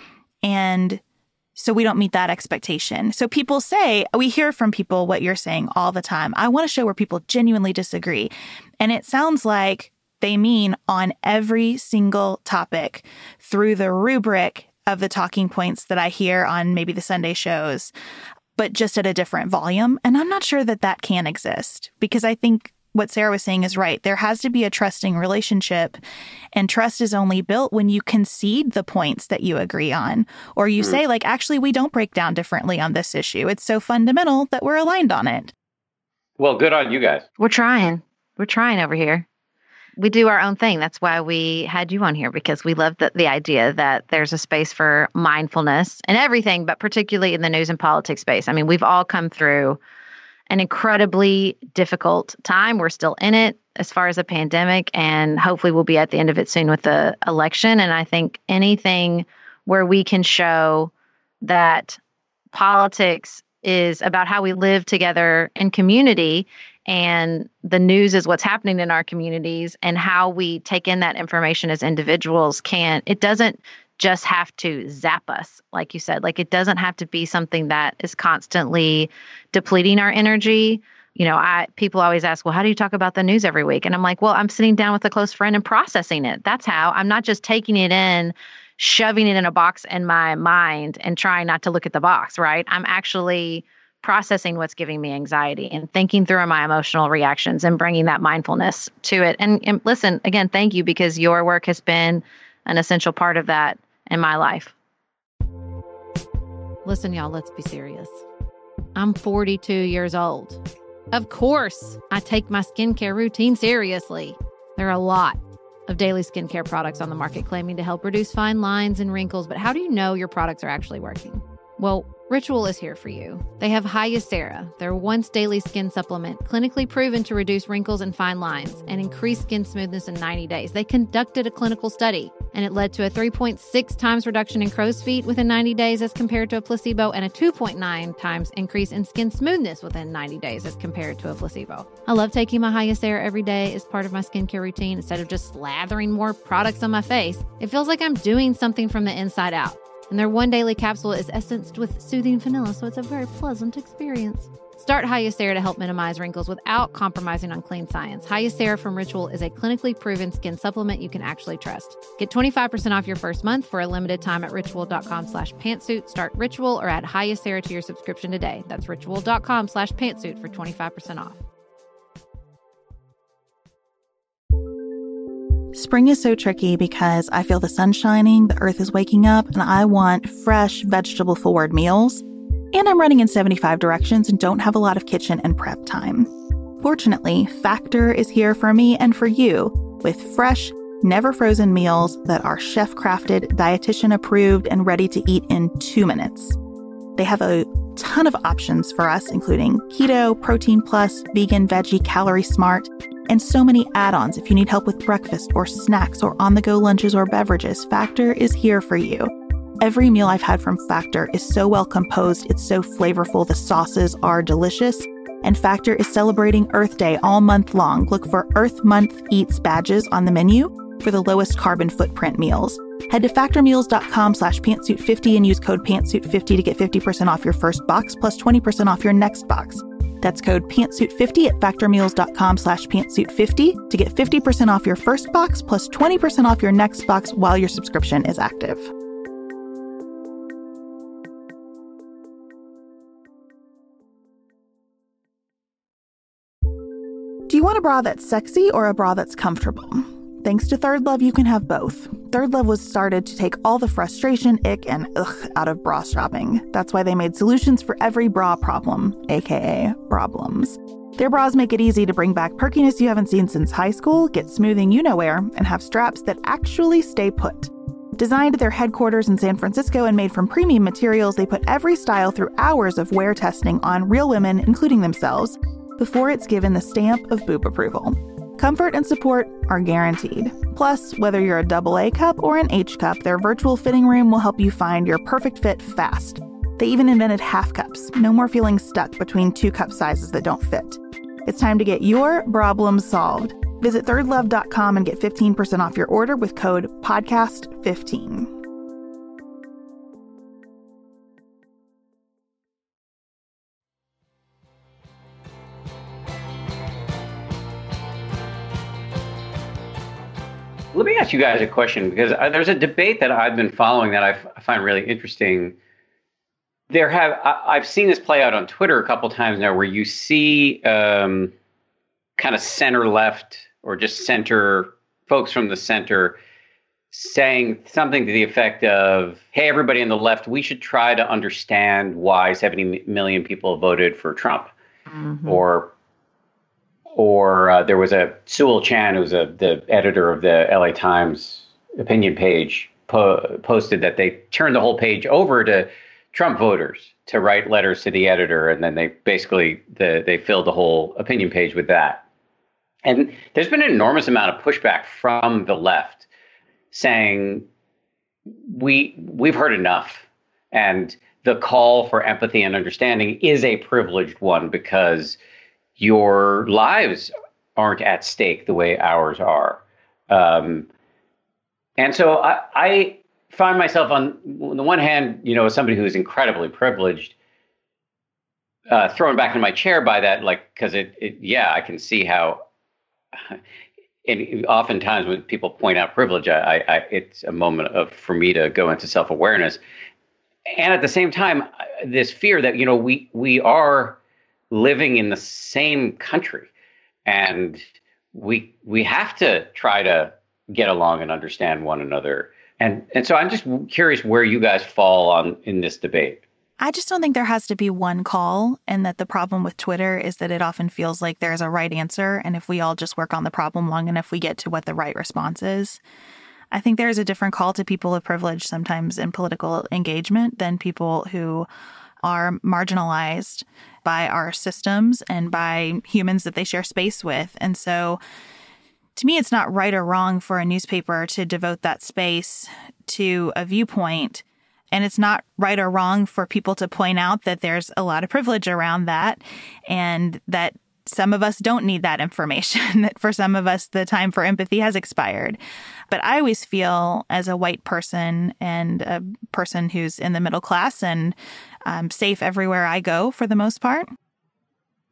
And so we don't meet that expectation. So people say, we hear from people what you're saying all the time. I want a show where people genuinely disagree. And it sounds like they mean on every single topic through the rubric of the talking points that I hear on maybe the Sunday shows, but just at a different volume. And I'm not sure that can exist, because I think what Sarah was saying is right. There has to be a trusting relationship, and trust is only built when you concede the points that you agree on, or you say, like, actually, we don't break down differently on this issue. It's so fundamental that we're aligned on it. Well, good on you guys. We're trying over here. We do our own thing. That's why we had you on here, because we love the idea that there's a space for mindfulness in everything, but particularly in the news and politics space. I mean, we've all come through an incredibly difficult time. We're still in it as far as the pandemic, and hopefully we'll be at the end of it soon with the election. And I think anything where we can show that politics is about how we live together in community, and the news is what's happening in our communities, and how we take in that information as individuals it doesn't just have to zap us, like you said. Like, it doesn't have to be something that is constantly depleting our energy. People always ask, well, how do you talk about the news every week? And I'm like, well, I'm sitting down with a close friend and processing it. That's how. I'm not just taking it in, shoving it in a box in my mind and trying not to look at the box, right? I'm actually processing what's giving me anxiety and thinking through my emotional reactions and bringing that mindfulness to it. And listen, again, thank you, because your work has been an essential part of that in my life. Listen, y'all, let's be serious. I'm 42 years old. Of course, I take my skincare routine seriously. There are a lot of daily skincare products on the market claiming to help reduce fine lines and wrinkles, but how do you know your products are actually working? Well, Ritual is here for you. They have Hyacera, their once daily skin supplement, clinically proven to reduce wrinkles and fine lines and increase skin smoothness in 90 days. They conducted a clinical study, and it led to a 3.6 times reduction in crow's feet within 90 days as compared to a placebo, and a 2.9 times increase in skin smoothness within 90 days as compared to a placebo. I love taking my Hyacera every day as part of my skincare routine instead of just slathering more products on my face. It feels like I'm doing something from the inside out. And their one daily capsule is essenced with soothing vanilla, so it's a very pleasant experience. Start Hyacera to help minimize wrinkles without compromising on clean science. Hyacera from Ritual is a clinically proven skin supplement you can actually trust. Get 25% off your first month for a limited time at ritual.com/pantsuit. Start Ritual or add Hyacera to your subscription today. That's ritual.com/pantsuit for 25% off. Spring is so tricky because I feel the sun shining, the earth is waking up, and I want fresh, vegetable-forward meals. And I'm running in 75 directions and don't have a lot of kitchen and prep time. Fortunately, Factor is here for me and for you with fresh, never frozen meals that are chef-crafted, dietitian-approved, and ready to eat in 2 minutes. They have a ton of options for us, including keto, protein plus, vegan, veggie, calorie smart, and so many add-ons if you need help with breakfast or snacks or on-the-go lunches or beverages. Factor is here for you. Every meal I've had from Factor is so well composed, it's so flavorful, the sauces are delicious, and Factor is celebrating Earth Day all month long. Look for Earth Month Eats badges on the menu for the lowest carbon footprint meals. Head to factormeals.com/pantsuit50 and use code pantsuit50 to get 50% off your first box plus 20% off your next box. That's code pantsuit50 at factormeals.com/pantsuit50 to get 50% off your first box plus 20% off your next box while your subscription is active. Do you want a bra that's sexy or a bra that's comfortable? Thanks to Third Love, you can have both. Third Love was started to take all the frustration, ick, and ugh out of bra shopping. That's why they made solutions for every bra problem, aka problems. Their bras make it easy to bring back perkiness you haven't seen since high school, get smoothing you-know-where, and have straps that actually stay put. Designed at their headquarters in San Francisco and made from premium materials, they put every style through hours of wear testing on real women, including themselves, before it's given the stamp of boob approval. Comfort and support are guaranteed. Plus, whether you're a AA cup or an H cup, their virtual fitting room will help you find your perfect fit fast. They even invented half cups. No more feeling stuck between 2 cup sizes that don't fit. It's time to get your problems solved. Visit thirdlove.com and get 15% off your order with code podcast15. Let me ask you guys a question, because there's a debate that I've been following that I find really interesting. I've seen this play out on Twitter a couple times now, where you see kind of center left or just center folks from the center saying something to the effect of, "Hey, everybody on the left, we should try to understand why 70 million people voted for Trump," mm-hmm. Or there was a Sewell Chan, who's the editor of the LA Times opinion page, posted that they turned the whole page over to Trump voters to write letters to the editor, and then they basically they filled the whole opinion page with that. And there's been an enormous amount of pushback from the left saying we've heard enough, and the call for empathy and understanding is a privileged one because your lives aren't at stake the way ours are. And so I find myself on the one hand, as somebody who is incredibly privileged, thrown back in my chair by that, because I can see how, and oftentimes when people point out privilege, it's a moment for me to go into self-awareness. And at the same time, this fear that, we are living in the same country, and we have to try to get along and understand one another. And so I'm just curious where you guys fall in this debate. I just don't think there has to be one call, and that the problem with Twitter is that it often feels like there's a right answer, and if we all just work on the problem long enough, we get to what the right response is. I think there's a different call to people of privilege sometimes in political engagement than people who are marginalized by our systems and by humans that they share space with. And so to me, it's not right or wrong for a newspaper to devote that space to a viewpoint. And it's not right or wrong for people to point out that there's a lot of privilege around that, and that some of us don't need that information, that for some of us, the time for empathy has expired. But I always feel, as a white person and a person who's in the middle class and safe everywhere I go for the most part,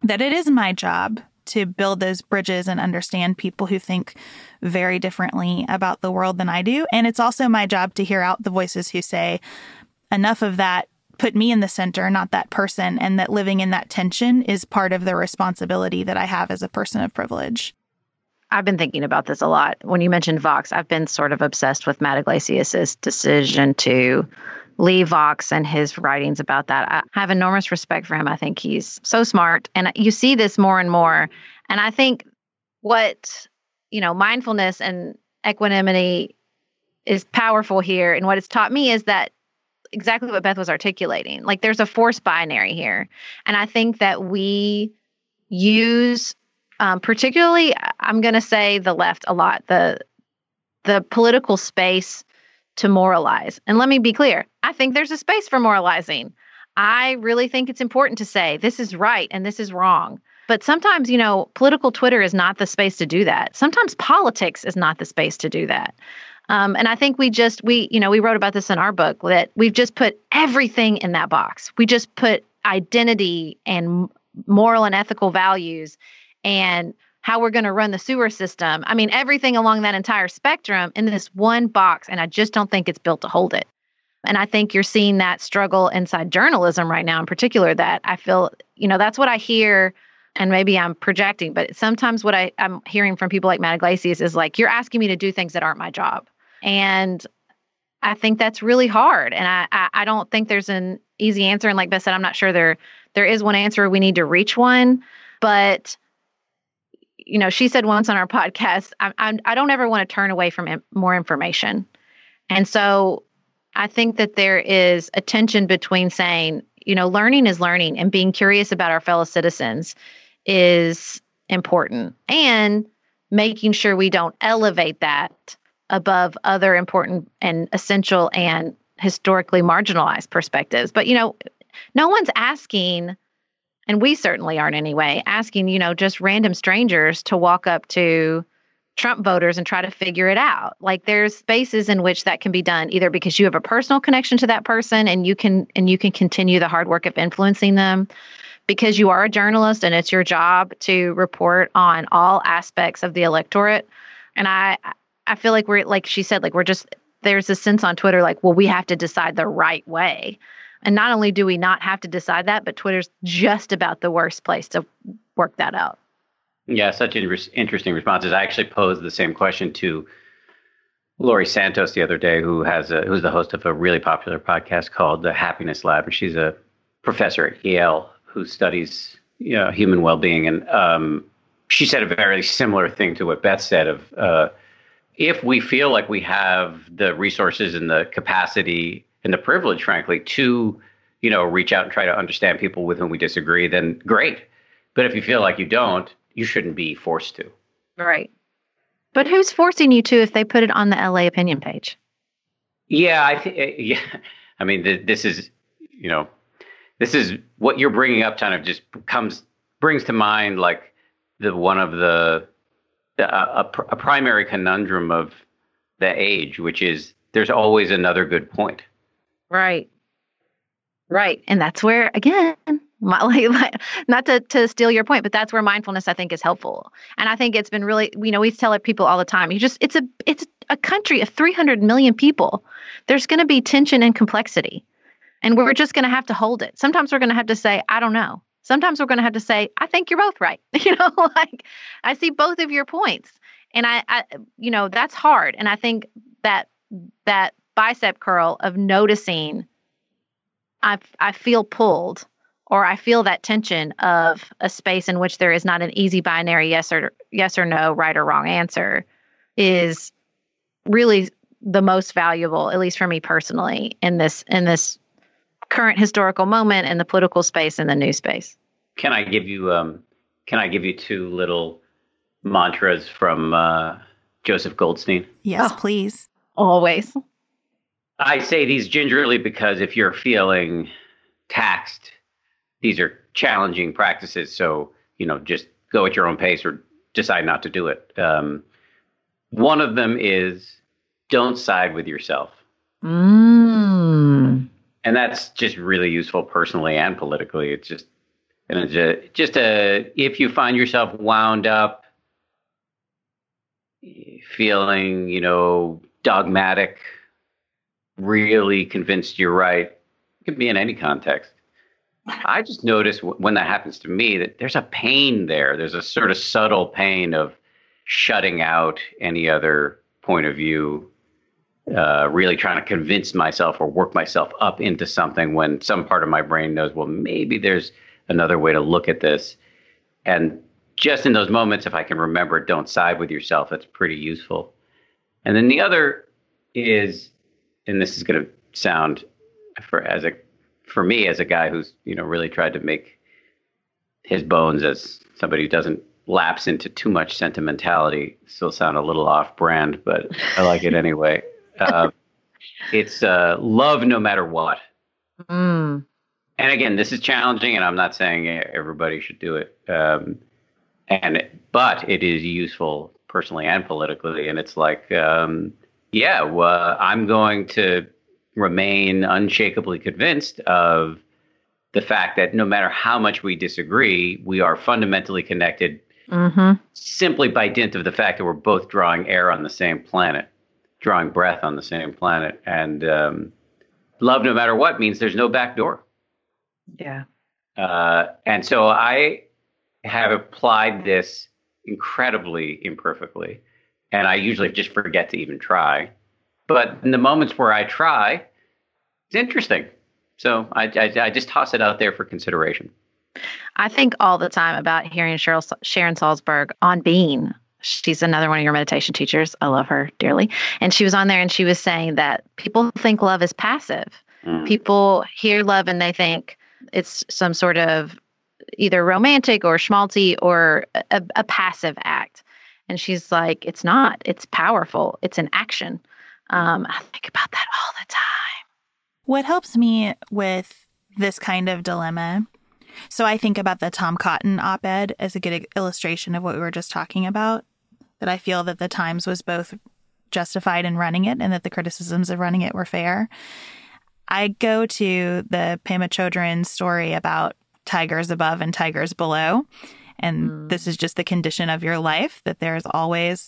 that it is my job to build those bridges and understand people who think very differently about the world than I do. And it's also my job to hear out the voices who say, enough of that, put me in the center, not that person, and that living in that tension is part of the responsibility that I have as a person of privilege. I've been thinking about this a lot. When you mentioned Vox, I've been sort of obsessed with Matt Yglesias' decision to leave Vox and his writings about that. I have enormous respect for him. I think he's so smart. And you see this more and more. And I think what, mindfulness and equanimity is powerful here. And what it's taught me is that exactly what Beth was articulating. Like there's a force binary here. And I think that we use, particularly, I'm going to say the left a lot, the political space to moralize. And let me be clear. I think there's a space for moralizing. I really think it's important to say this is right and this is wrong. But sometimes, political Twitter is not the space to do that. Sometimes politics is not the space to do that. And I think we wrote about this in our book, that we've just put everything in that box. We just put identity and moral and ethical values and how we're going to run the sewer system. I mean, everything along that entire spectrum in this one box. And I just don't think it's built to hold it. And I think you're seeing that struggle inside journalism right now in particular, that I feel, that's what I hear. And maybe I'm projecting, but sometimes what I'm hearing from people like Matt Yglesias is like, you're asking me to do things that aren't my job. And I think that's really hard. And I don't think there's an easy answer. And like Beth said, I'm not sure there is one answer. We need to reach one. But she said once on our podcast, I don't ever want to turn away from more information. And so I think that there is a tension between saying, learning is learning, and being curious about our fellow citizens is important, and making sure we don't elevate that above other important and essential and historically marginalized perspectives. But, no one's asking, and we certainly aren't anyway, asking, just random strangers to walk up to Trump voters and try to figure it out. Like there's spaces in which that can be done either because you have a personal connection to that person and you can continue the hard work of influencing them, because you are a journalist and it's your job to report on all aspects of the electorate. And I feel like we're, like she said, like there's a sense on Twitter, like, well, we have to decide the right way. And not only do we not have to decide that, but Twitter's just about the worst place to work that out. Yeah, such interesting responses. I actually posed the same question to Laurie Santos the other day, who's the host of a really popular podcast called The Happiness Lab. And she's a professor at Yale who studies human well-being. And she said a very similar thing to what Beth said of if we feel like we have the resources and the capacity and the privilege, frankly, to reach out and try to understand people with whom we disagree, then great. But if you feel like you don't, you shouldn't be forced to. Right. But who's forcing you to if they put it on the LA opinion page? Yeah, I mean, this is what you're bringing up kind of just brings to mind like a primary conundrum of the age, which is there's always another good point. Right. Right. And that's where, again, not to steal your point, but that's where mindfulness, I think, is helpful. And I think it's been really, we tell people all the time, it's a country of 300 million people. There's going to be tension and complexity, and we're just going to have to hold it. Sometimes we're going to have to say, I don't know. Sometimes we're going to have to say, I think you're both right. Like I see both of your points, and I that's hard. And I think that bicep curl of noticing, I feel pulled, or I feel that tension of a space in which there is not an easy binary yes or no, right or wrong answer, is really the most valuable, at least for me personally, in this current historical moment in the political space and the news space. Can I give you two little mantras from Joseph Goldstein? Yes, please. Always. I say these gingerly because if you're feeling taxed, these are challenging practices. So, just go at your own pace or decide not to do it. One of them is don't side with yourself. And that's just really useful personally and politically. It's just, And if you find yourself wound up feeling, dogmatic, really convinced you're right, it could be in any context. I just notice when that happens to me that there's a pain there. There's a sort of subtle pain of shutting out any other point of view, really trying to convince myself or work myself up into something when some part of my brain knows, well, maybe there's another way to look at this. And just in those moments, if I can remember, don't side with yourself, that's pretty useful. And then the other is, and this is going to sound for me as a guy who's, really tried to make his bones as somebody who doesn't lapse into too much sentimentality, still sound a little off brand, but I like it anyway. It's love no matter what. Mm. And again, this is challenging, and I'm not saying everybody should do it. But it is useful personally and politically. And it's like, I'm going to remain unshakably convinced of the fact that no matter how much we disagree, we are fundamentally connected simply by dint of the fact that we're both drawing air on the same planet, drawing breath on the same planet. And love no matter what means there's no back door. Yeah. And so I have applied this incredibly imperfectly, and I usually just forget to even try. But in the moments where I try, it's interesting. So I just toss it out there for consideration. I think all the time about hearing Sharon Salzberg on Bean. She's another one of your meditation teachers. I love her dearly. And she was on there and she was saying that people think love is passive. People hear love and they think it's some sort of either romantic or schmaltzy or a passive act. And she's like, it's not. It's powerful. It's an action. I think about that all the time. What helps me with this kind of dilemma, so I think about the Tom Cotton op-ed as a good illustration of what we were just talking about, that I feel that the Times was both justified in running it and that the criticisms of running it were fair. I go to the Pema Chodron story about tigers above and tigers below. And this is just the condition of your life, that there's always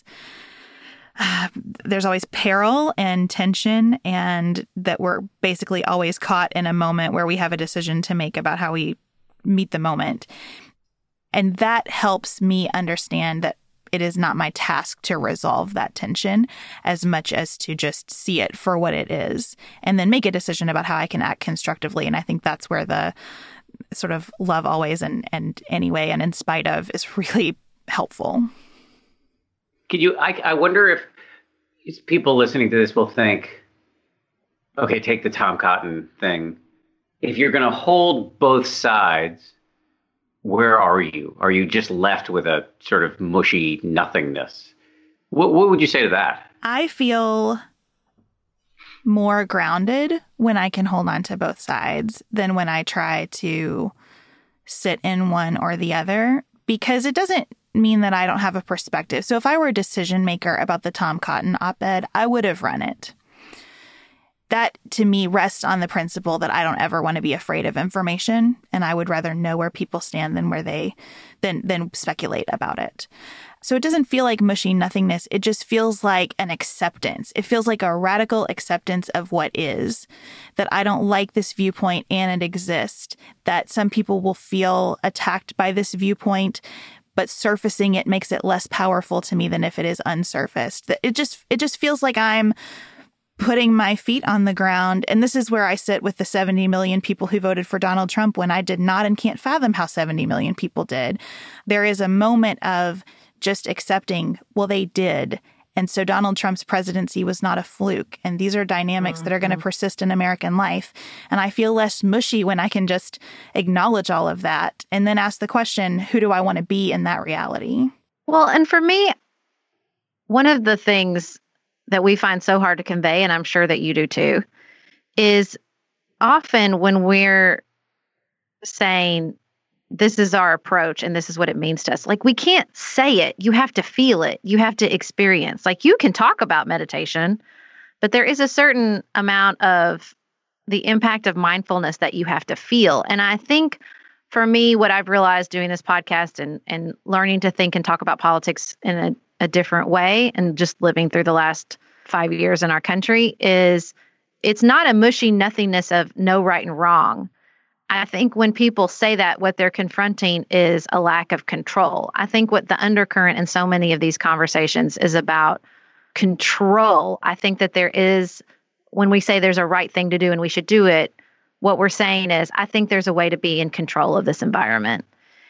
peril and tension, and that we're basically always caught in a moment where we have a decision to make about how we meet the moment. And that helps me understand that it is not my task to resolve that tension as much as to just see it for what it is and then make a decision about how I can act constructively. And I think that's where the sort of love always and anyway and in spite of is really helpful. I wonder if people listening to this will think, okay, take the Tom Cotton thing. If you're going to hold both sides, where are you? Are you just left with a sort of mushy nothingness? What would you say to that? I feel more grounded when I can hold on to both sides than when I try to sit in one or the other, because it doesn't mean that I don't have a perspective. So if I were a decision maker about the Tom Cotton op-ed, I would have run it. That, to me, rests on the principle that I don't ever want to be afraid of information, and I would rather know where people stand than speculate about it. So it doesn't feel like mushy nothingness. It just feels like an acceptance. It feels like a radical acceptance of what is, that I don't like this viewpoint and it exists, that some people will feel attacked by this viewpoint, but surfacing it makes it less powerful to me than if it is unsurfaced. That it just feels like I'm putting my feet on the ground. And this is where I sit with the 70 million people who voted for Donald Trump when I did not and can't fathom how 70 million people did. There is a moment of just accepting, well, they did. And so Donald Trump's presidency was not a fluke. And these are dynamics that are going to persist in American life. And I feel less mushy when I can just acknowledge all of that and then ask the question, who do I want to be in that reality? Well, and for me, one of the things that we find so hard to convey, and I'm sure that you do too, is often when we're saying, this is our approach and this is what it means to us. Like, we can't say it. You have to feel it. You have to experience. Like, you can talk about meditation, but there is a certain amount of the impact of mindfulness that you have to feel. And I think for me, what I've realized doing this podcast and learning to think and talk about politics in a different way and just living through the last 5 years in our country is it's not a mushy nothingness of no right and wrong. I think when people say that, what they're confronting is a lack of control. I think what the undercurrent in so many of these conversations is about control. I think that there is, when we say there's a right thing to do and we should do it, what we're saying is, I think there's a way to be in control of this environment.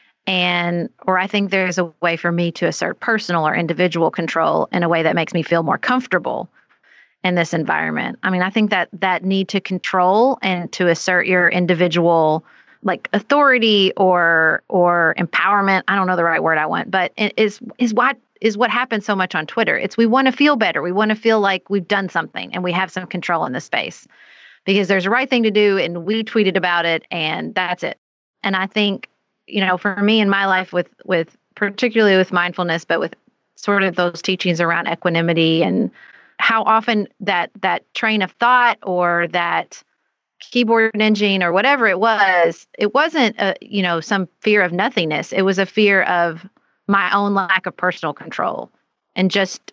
Or I think there's a way for me to assert personal or individual control in a way that makes me feel more comfortable in this environment. I mean, I think that need to control and to assert your individual like authority or empowerment, I don't know the right word I want, but it is what happens so much on Twitter. It's we want to feel better. We want to feel like we've done something and we have some control in the space because there's a right thing to do and we tweeted about it and that's it. And I think, for me in my life with particularly with mindfulness, but with sort of those teachings around equanimity and how often that train of thought or that keyboard engine or whatever it wasn't some fear of nothingness. It was a fear of my own lack of personal control and just,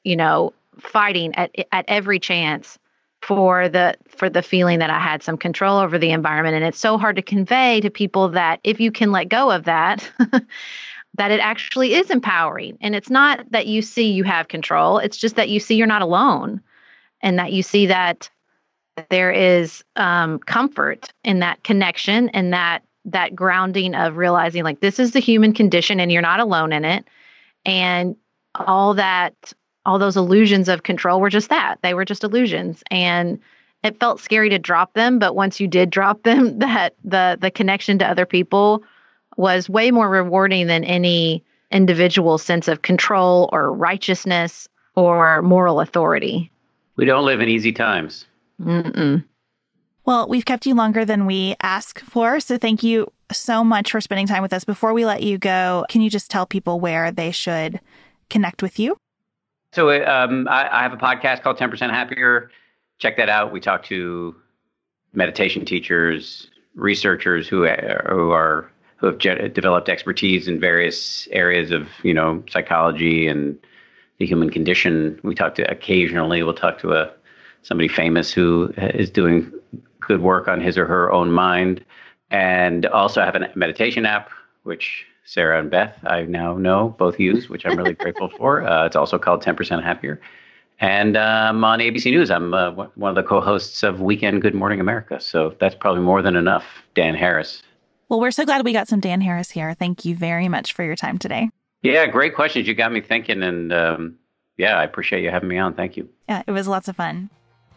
fighting at every chance for the feeling that I had some control over the environment. And it's so hard to convey to people that if you can let go of that, that it actually is empowering. And it's not that you see you have control. It's just that you see you're not alone and that you see that there is comfort in that connection and that grounding of realizing like this is the human condition and you're not alone in it. And all those illusions of control were just that. They were just illusions. And it felt scary to drop them. But once you did drop them, that the connection to other people was way more rewarding than any individual sense of control or righteousness or moral authority. We don't live in easy times. Mm-mm. Well, we've kept you longer than we asked for, so thank you so much for spending time with us. Before we let you go, can you just tell people where they should connect with you? So I have a podcast called 10% Happier. Check that out. We talk to meditation teachers, researchers who have developed expertise in various areas of, psychology and the human condition. We'll talk to somebody famous who is doing good work on his or her own mind. And also I have a meditation app, which Sarah and Beth, I now know, both use, which I'm really grateful for. It's also called 10% Happier. And I'm on ABC News. I'm one of the co-hosts of Weekend Good Morning America. So that's probably more than enough, Dan Harris. Well, we're so glad we got some Dan Harris here. Thank you very much for your time today. Yeah, great questions. You got me thinking. And I appreciate you having me on. Thank you. Yeah, it was lots of fun.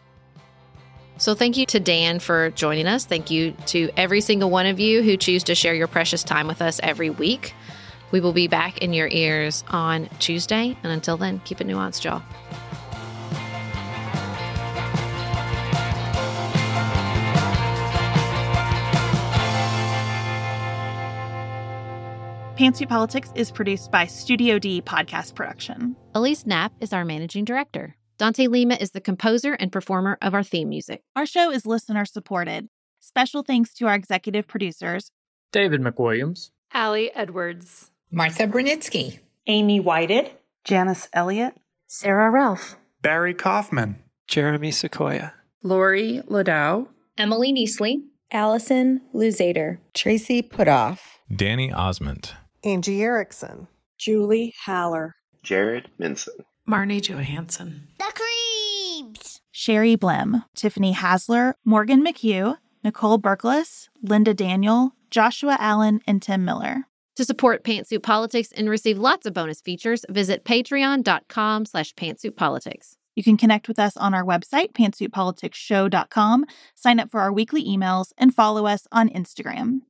So thank you to Dan for joining us. Thank you to every single one of you who choose to share your precious time with us every week. We will be back in your ears on Tuesday. And until then, keep it nuanced, y'all. Pantsuit Politics is produced by Studio D Podcast Production. Elise Knapp is our managing director. Dante Lima is the composer and performer of our theme music. Our show is listener-supported. Special thanks to our executive producers, David McWilliams, Allie Edwards, Martha Brunitsky, Amy Whited, Janice Elliott, Sarah Ralph, Barry Kaufman, Jeremy Sequoia, Lori Ladow, Emily Neasley, Allison Luzader, Tracy Putoff, Danny Osmond, Angie Erickson, Julie Haller, Jared Minson, Marnie Johansson, The Creeps, Sherry Blim, Tiffany Hasler, Morgan McHugh, Nicole Berkles, Linda Daniel, Joshua Allen, and Tim Miller. To support Pantsuit Politics and receive lots of bonus features, visit patreon.com/pantsuitpolitics. You can connect with us on our website, pantsuitpoliticsshow.com, sign up for our weekly emails, and follow us on Instagram.